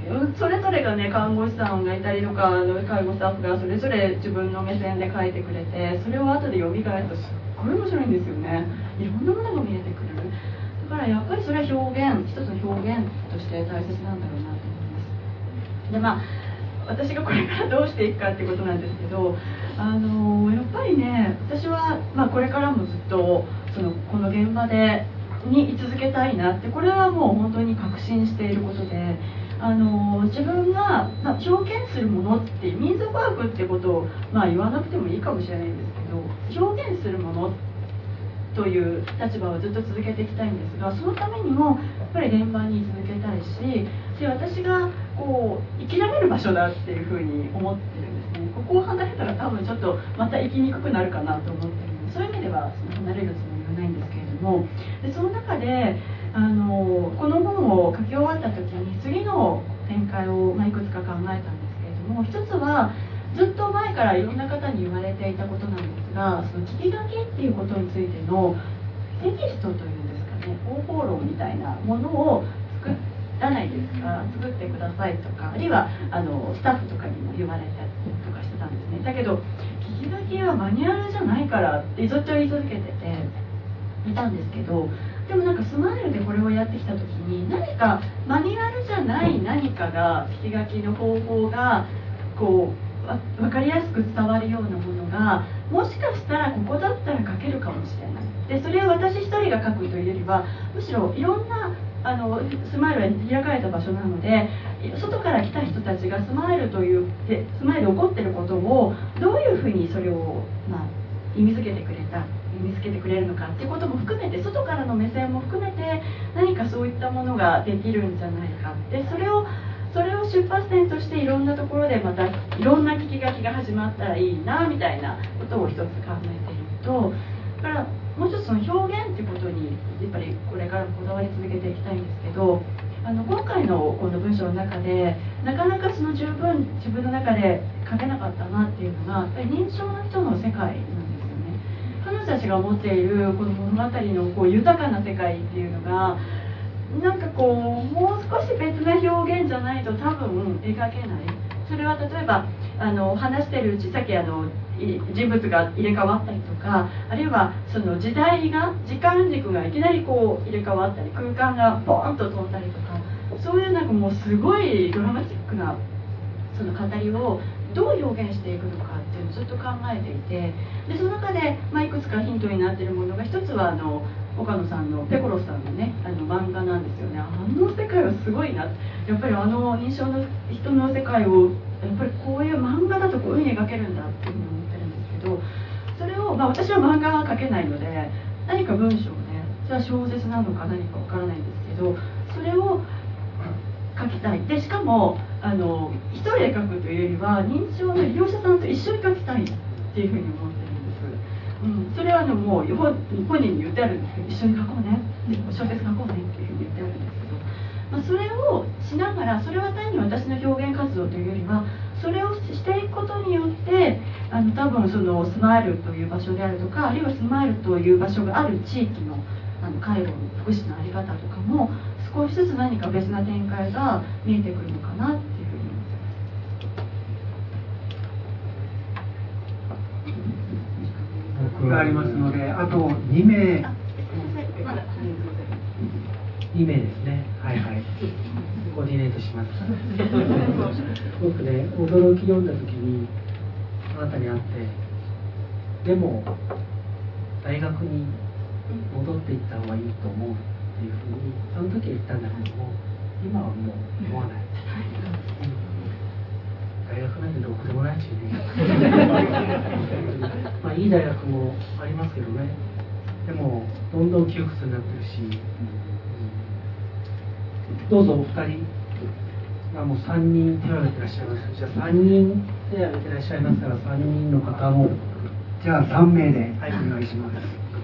それぞれがね看護師さんがいたりとかあの介護スタッフがそれぞれ自分の目線で書いてくれて、それを後で読み返すとすっごい面白いんですよね。いろんなものが見えてくる。だからやっぱりそれは表現、一つの表現として大切なんだろうなと思います。でまあ私がこれからどうしていくかってことなんですけど、あのやっぱりね私は、まあ、これからもずっとそのこの現場でに居続けたいなって、これはもう本当に確信していることで、あの自分が、まあ、表現するものっていう民族ワークってことを、まあ、言わなくてもいいかもしれないんですけど、表現するものという立場をずっと続けていきたいんですが、そのためにもやっぱり現場に居続けたいし、で私がこう生きられる場所だっていうふうに思ってるんですね。ここを離れたら多分ちょっとまた生きにくくなるかなと思ってるので、そういう意味ではその離れるつもりはないんですけれども、でその中であのこの本を書き終わった時に次の展開を、まあ、いくつか考えたんですけれども、一つはずっと前からいろんな方に言われていたことなんですが、その聞き書きっていうことについてのテキストというんですかね、方法論みたいなものを作らないですか、作ってくださいとか、あるいはあのスタッフとかにも言われたりとかしてたんですね。だけど聞き書きはマニュアルじゃないからってずっと言い続けてていたんですけど、でもなんかスマイルでこれをやってきた時に、何かマニュアルじゃない何かが聞き書きの方法がこう分かりやすく伝わるようなものがもしかしたらここだったら書けるかもしれない。でそれは私一人が書くというよりは、むしろいろんなあのスマイルは開かれた場所なので、外から来た人たちがスマイルというでスマイルで起こっていることをどういうふうにそれを、まあ、意味づけてくれた意味づけてくれるのかっていうことも含めて、外からの目線も含めて何かそういったものができるんじゃないか。でそれをそれを出発点としていろんなところでまたいろんな聞き書きが始まったらいいなみたいなことを一つ考えていると、だからもう一つその表現っていうことにやっぱりこれからもこだわり続けていきたいんですけど、あの今回のこの文章の中でなかなかその十分自分の中で書けなかったなっていうのが、やっぱり認知症の人の世界なんですよね。彼女たちが持っているこの物語のこう豊かな世界っていうのがなんかこうもう少し別な表現じゃないと多分描けない。それは例えばあの話してるうち、さっきあの人物が入れ替わったりとか、あるいはその時代が時間軸がいきなりこう入れ替わったり、空間がボーンと飛んだりとか、そういうなんかもうすごいドラマチックなその語りをどう表現していくのかっていうのをずっと考えていて、でその中で、まあ、いくつかヒントになっているものが、一つはあの岡野さんのペコロスさんのねあの漫画なんですよね。あの世界はすごいな、やっぱりあの印象の人の世界をやっぱりこういう漫画だとこういうふうに描けるんだっていうふうに思ってるんですけど、それを、まあ、私は漫画は描けないので何か文章をね、それは小説なのか何かわからないんですけど、それを書きたい。でしかもあの一人で書くというよりは認知症の医療者さんと一緒に書きたいっていうふうに思ってるんです。うん、それはあのもう本人に言ってあるんですけど、一緒に書こうね、小説書こうねっていうふうに言ってあるんですけど、まあ、それをしながら、それは単に私の表現活動というよりは、それをしていくことによってあの多分そのスマイルという場所であるとか、あるいはスマイルという場所がある地域のあの介護の福祉の在り方とかも少しずつ何か別な展開が見えてくるのかなっていうふうに思ってます。 僕がありますので、あとにめい。 にめいですね。はいはい。コーディネートします。僕ね、驚き読んだ時にあなたに会って、でも大学に戻っていった方がいいと思うっていうふうにその時は言ったんだけども、今はもう思わない。大学なんてどこでもないしね。まあいい大学もありますけどね。でもどんどん窮屈になってるし、どうぞお二人、まあ、もうさんにん手を挙げてらっしゃいます。じゃあさんにん手を挙げてらっしゃいますから、さんにんの方も、 じゃあさんめいでお願いします。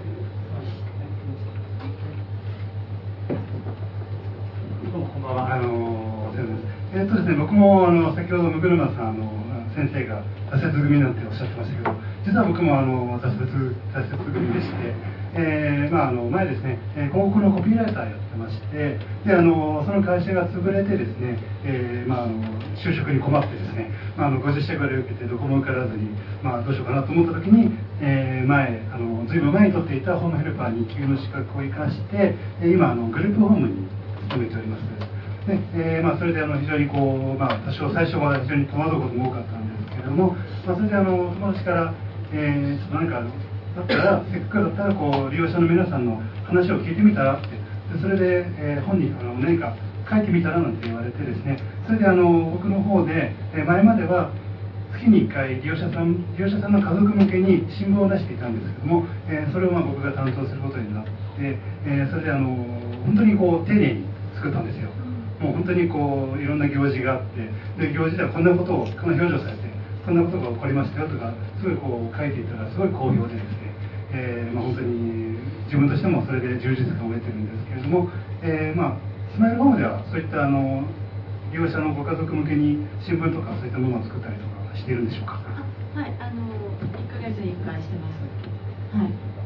どうもこんばんは。あのえっとですね、僕もあの先ほど六車さんあの先生が挫折組なんておっしゃってましたけど、実は僕もあの挫折挫折組でして、 えーまあ、あの前ですね、えー広告のコピーライターやってまして、であのその会社が潰れてですね、えーまあ、あの就職に困ってですね、まあ、あのごじゅっ社ぐらい受けてどこも受からずに、まあ、どうしようかなと思った時に、えー、前あのずいぶん前に取っていたホームヘルパーに級の資格を生かして、今あのグループホームに勤めております。でえーまあ、それであの非常にこう、まあ、多少最初は非常に戸惑うことも多かったんですけれども、まあ、それであの友達から、えー、ちょっとなんかだったらせっかくだったらこう利用者の皆さんの話を聞いてみたらって、でそれで、えー、本にあの何か書いてみたらなんて言われてですね、それであの僕の方で、えー、前までは月にいっかい利用者さん利用者さんの家族向けに新聞を出していたんですけども、えー、それをまあ僕が担当することになって、えー、それであの本当にこう丁寧に作ったんですよ。もう本当にこういろんな行事があって、で行事ではこんなことをこの表情されてこんなことが起こりましたよとかすごいこう書いていたらすごい好評でですね、えーまあ、本当に自分としてもそれで充実感を得てるんですけれども、えーまあ、スマイルホームではそういったあの利用者のご家族向けに新聞とかそういったものを作ったりとかしているんでしょうか。 はい、あのいっかげつにいっかいしてます。はい。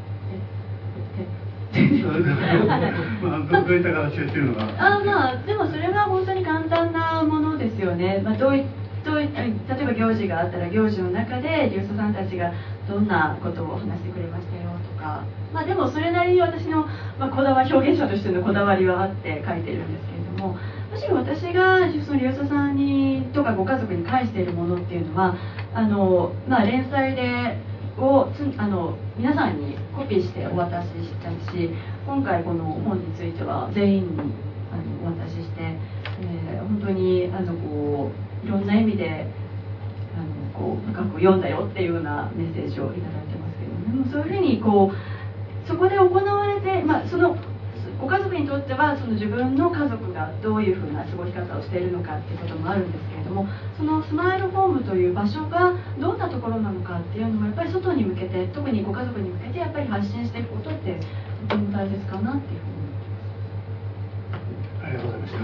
まあ、どういった形でしているのか。 あまあでもそれは本当に簡単なものですよね。まあ、どういどうい例えば行事があったら行事の中で利用者さんたちがどんなことを話してくれましたよとか、まあ、でもそれなりに私の、まあ、こだわり表現者としてのこだわりはあって書いているんですけれども、むしろ私がその利用者さんにとかご家族に返しているものっていうのはあの、まあ、連載でをつあの皆さんにコピーしてお渡ししたし、今回この本については全員にあのお渡しして、えー、本当にあのこういろんな意味であのこう深く読んだよっていうようなメッセージをいただいてますけども、でもそういうふうにこうそこで行われて、まあ、そのご家族にとってはその自分の家族がどういうふうな過ごし方をしているのかっていうこともあるんですけれども、そのスマイルホームという場所がどんなところなのかっていうのもやっぱり外に向けて、特にご家族に向けてやっぱり発信していくことってとても大切かなっていうふうに思います。 ありがとうございました。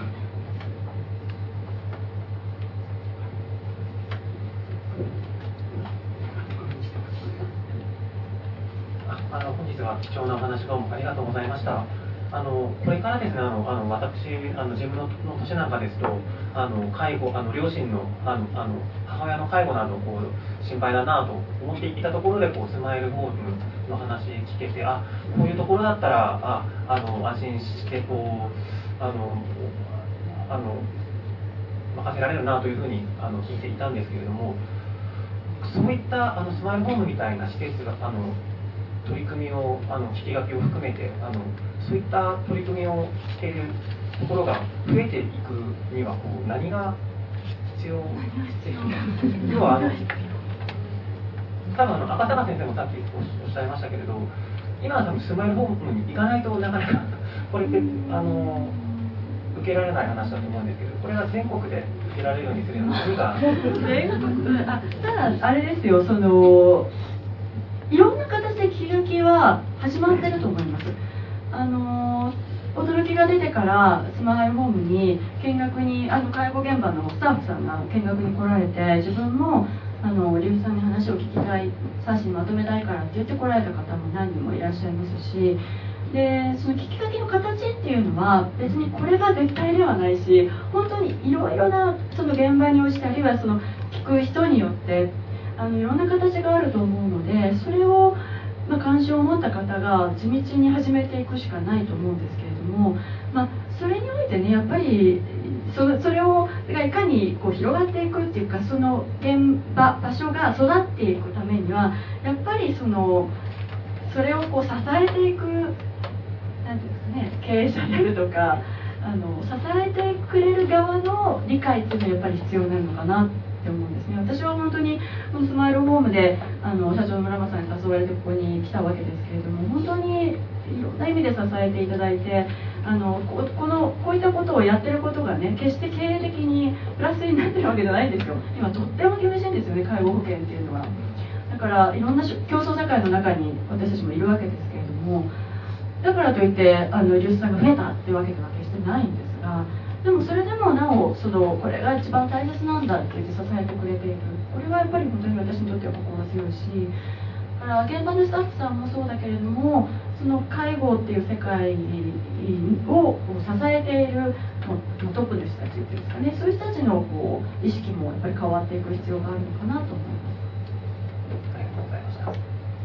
あの本日は貴重なお話どうもありがとうございました。あのこれからですね、あのあの私あの自分のの年なんかですと、あの介護あの両親のあのあの母親の介護などこう心配だなと思っていたところでこうスマイルホームの話聞けて、あこういうところだったらああの安心してこうあのあの任せられるなというふうにあの聞いていたんですけれども、そういったあのスマイルホームみたいな施設があの取り組みをあの聞き書きを含めてあのそういった取り組みをしているところが増えていくにはこう何が必要ですか。要はあの多分あの赤坂先生もさっきおっしゃいましたけれど、今は多分スマイルホームに行かないとなかなかこれってあの受けられない話だと思うんですけど、これが全国で受けられるようにするような何があただあれですよ、そのいろんな形で聞き書きは始まってると思います。あの驚きが出てからスマイルホームに見学にあの介護現場のスタッフさんが見学に来られて、自分もあの利用者さんに話を聞きたい、冊子にまとめたいからって言って来られた方も何人もいらっしゃいますし、でその聞き書きの形っていうのは別にこれが絶対ではないし、本当にいろいろなその現場に応じて、あるいはその聞く人によってあのいろんな形があると思うので、それを、まあ、関心を持った方が地道に始めていくしかないと思うんですけれども、まあ、それにおいてねやっぱりそ, それをいかにこう広がっていくっていうか、その現場場所が育っていくためにはやっぱりそのそれをこう支えていくなんていうんですかね、経営者であるとかあの支えてくれる側の理解っていうのはやっぱり必要なのかなって思うんですね。私は本当にこのスマイルホームであの社長の村間さんに誘われてここに来たわけですけれども、本当にいろんな意味で支えていただいて、あの こ, このこういったことをやってることがね、決して経営的にプラスになってるわけじゃないんですよ。今とっても厳しいんですよね、介護保険っていうのは。だからいろんな競争社会の中に私たちもいるわけですけれども、だからといってあの利用者さんが増えたっていうわけでは決してないんですが、でもそれでもなおそのこれが一番大切なんだって言って支えてくれている、これはやっぱり本当に私にとっては心強いし、だから現場のスタッフさんもそうだけれども、 その介護っていう世界を支えているトップの人たちっていうんですかね、そういう人たちのこう意識もやっぱり変わっていく必要があるのかなと思います。 ありがとうございました。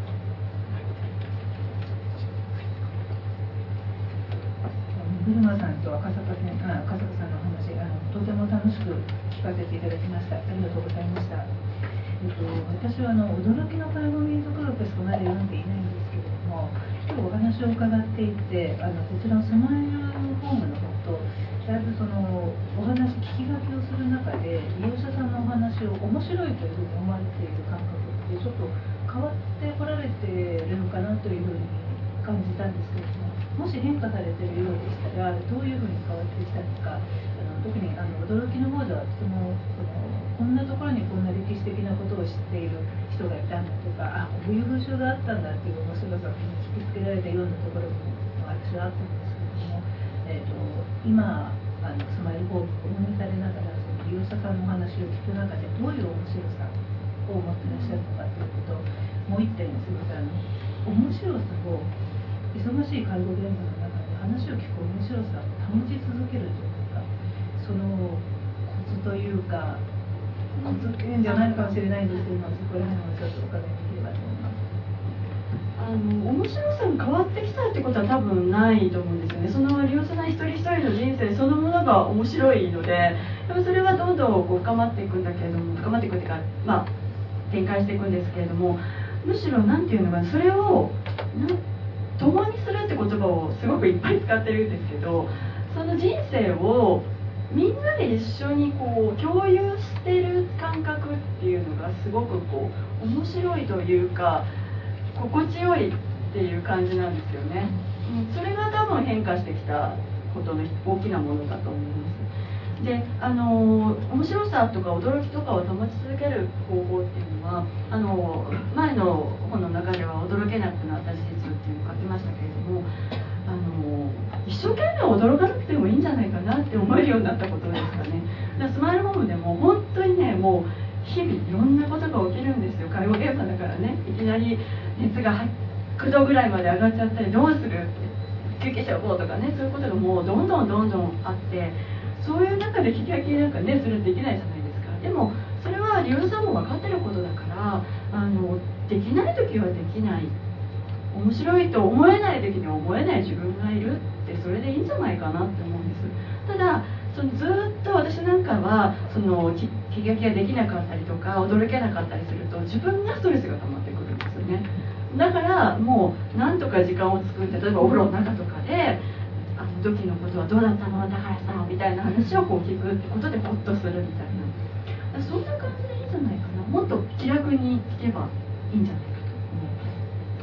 古間さんと赤坂さん、赤坂さんの話、あのとても楽しく聞かせていただきました。ありがとうございました。えっと、私はあの驚きの介護民族学しかまだ読んでいないんですけれども、今日お話を伺っていて、あのこちらのスマイルホームのこと、だいぶそのお話聞き書きをする中で、利用者さんのお話を面白いというふうに思われている感覚ってちょっと変わってこられているのかなというふうに感じたんですけれども。もし変化されているようでしたら、どういうふうに変わってきたのか、あの特にあの驚きの方ではそのその、こんなところにこんな歴史的なことを知っている人がいたんだとか、あこういう風習があったんだっていう面白さを引きつけられたようなところも私はあったんですけれども、えー、と今あのスマイルホームを運営されながら、その利用者さんのお話を聞く中で、どういう面白さを持ってらっしゃるのかということを、もう一点すみません、面白さを忙しい介護現場の中で話を聞く面白さを保ち続けるというか、そのコツというか、コツっていうんじゃないのかもしれないんですけども、そこら辺をちょっとお伺いできればと思います。 あの面白さが変わってきたってことは多分ないと思うんですよね。その利用者さん一人一人の人生そのものが面白いので、でもそれはどんどんこう深まっていくんだけれども、深まっていくっていうか、まあ、展開していくんですけれども、むしろ何て言うのかな、それをなん共にするって言葉をすごくいっぱい使ってるんですけど、その人生をみんなで一緒にこう共有してる感覚っていうのがすごくこう面白いというか心地よいっていう感じなんですよね。それが多分変化してきたことの大きなものだと思います。で、あの面白さとか驚きとかを保ち続ける方法っていうのは、あの前の本の中では驚けなくなった事実っていうのを書きましたけれども、あの一生懸命驚かなくてもいいんじゃないかなって思えるようになったことですかね。だからスマイルホームでも本当にね、もう日々いろんなことが起きるんですよ。介護現場だからね、いきなり熱がきゅうどぐらいまで上がっちゃったり、どうする救急車を呼ぼうとかね、そういうことがもうどんどんどんどんあって、そういう中で聞き分けなんかね、それできないじゃないですか。でもそれは利用者さんも分かってることだから、あのできない時はできない、面白いと思えない時に思えない自分がいるって、それでいいんじゃないかなって思うんです。ただそのずっと私なんかはその聞き分けができなかったりとか驚けなかったりすると、自分がストレスが溜まってくるんですよね。だからもうなんとか時間を作って、例えばお風呂の中とかであの時のことはどうだったのだからさみたいな話をこう聞くってことでホッとするみたいな、そんな感じでいいんじゃないかな。もっと気楽に聞けばいいんじゃないかと思います。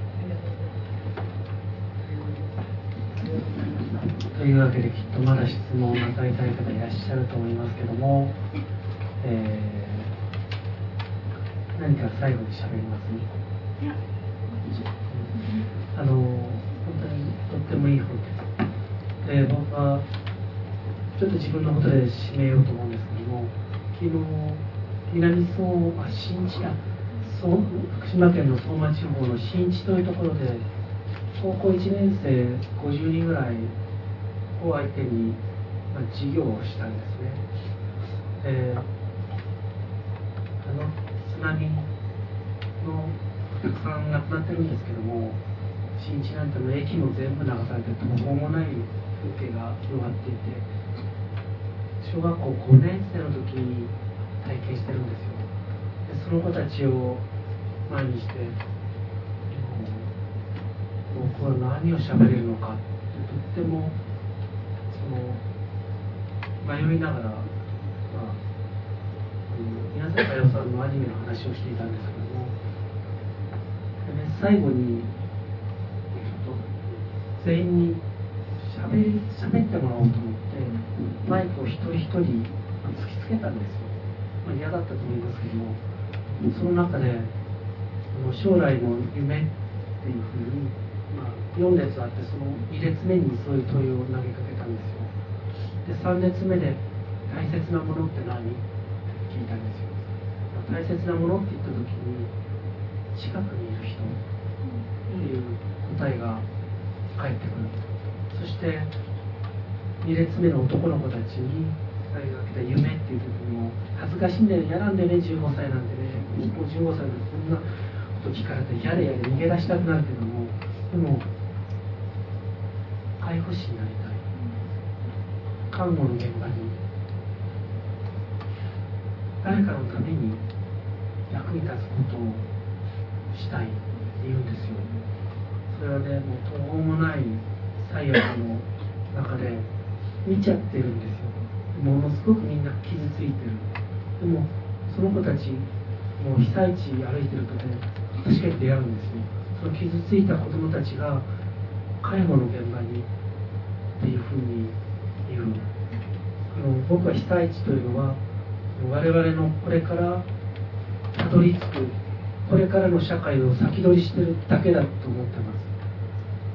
というわけで、きっとまだ質問をなさりたい方いらっしゃると思いますけども、えー、何か最後に喋りますね。いや、あの本当にとってもいい本です。で、僕はちょっと自分のことで締めようと思うんですけども、昨日南相馬新地だそう福島県の相馬地方の新地というところで高校いちねん生ごじゅうにんぐらいを相手に、まあ、授業をしたんですね。で、あの津波のたくさん亡くなってるんですけども、新地なんての駅も全部流されて途方もない風景が広がっていて、小学校ごねん生の時に体験してるんですよ。でその子たちを前にして、僕は何を喋れるのかってとってもその迷いながら、まあ、宮坂洋さんのアニメの話をしていたんですけども、で、ね、最後にちょっと全員に喋り喋ってもらおうと思ってマイクを一人一人突きつけたんですよ。まあ、嫌だったと思いますけども、その中で将来の夢っていうふうに、まあ、よん列あって、そのに列目にそういう問いを投げかけたんですよ。でさん列目で大切なものって何って聞いたんですよ。大切なものって言った時に近くにいる人っていう答えが帰ってくる。そしてに列目の男の子たちにがけた夢っていう時にも恥ずかしいんだよ、嫌なんだよね、じゅうごさいなんてね、もうじゅうごさいでこんなこと聞かれてやれやれ逃げ出したくなるけども、でも介護士になりたい、看護の現場に誰かのために役に立つことをしたいって言うんですよ。それはね、もう途方もない最悪の中で見ちゃってるんですよ。ものすごくみんな傷ついてる。でもその子たちもう被災地歩いてるとね、確かに出会うんですよ。その傷ついた子どもたちが介護の現場にっていうふうに言う。あの僕は被災地というのは我々のこれからたどり着くこれからの社会を先取りしてるだけだと思ってます。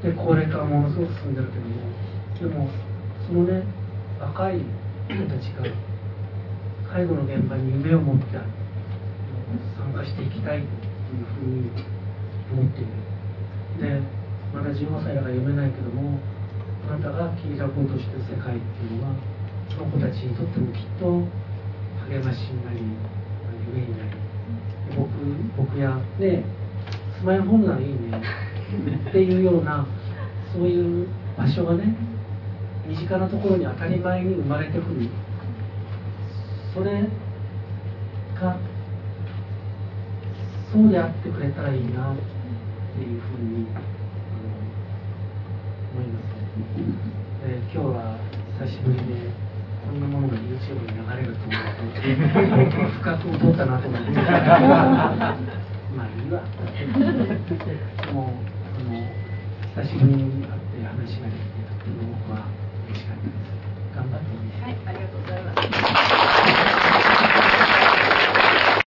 で高齢化はものすごく進んでるけども、でもそのね若い人たちが介護の現場に夢を持って参加していきたいというふうに思っている。でまだじゅうごさいだから読めないけども、あなたが切り開こうとしている世界っていうのはその子たちにとってもきっと励ましになり夢になり、僕, 僕やねスマイルホームならいいねっていうようなそういう場所がね身近なところに当たり前に生まれてくる。それがそうであってくれたらいいなっていうふうにあの思いますね。で今日は久しぶりでこんなものが YouTube に流れると思うと深く思ったなと思って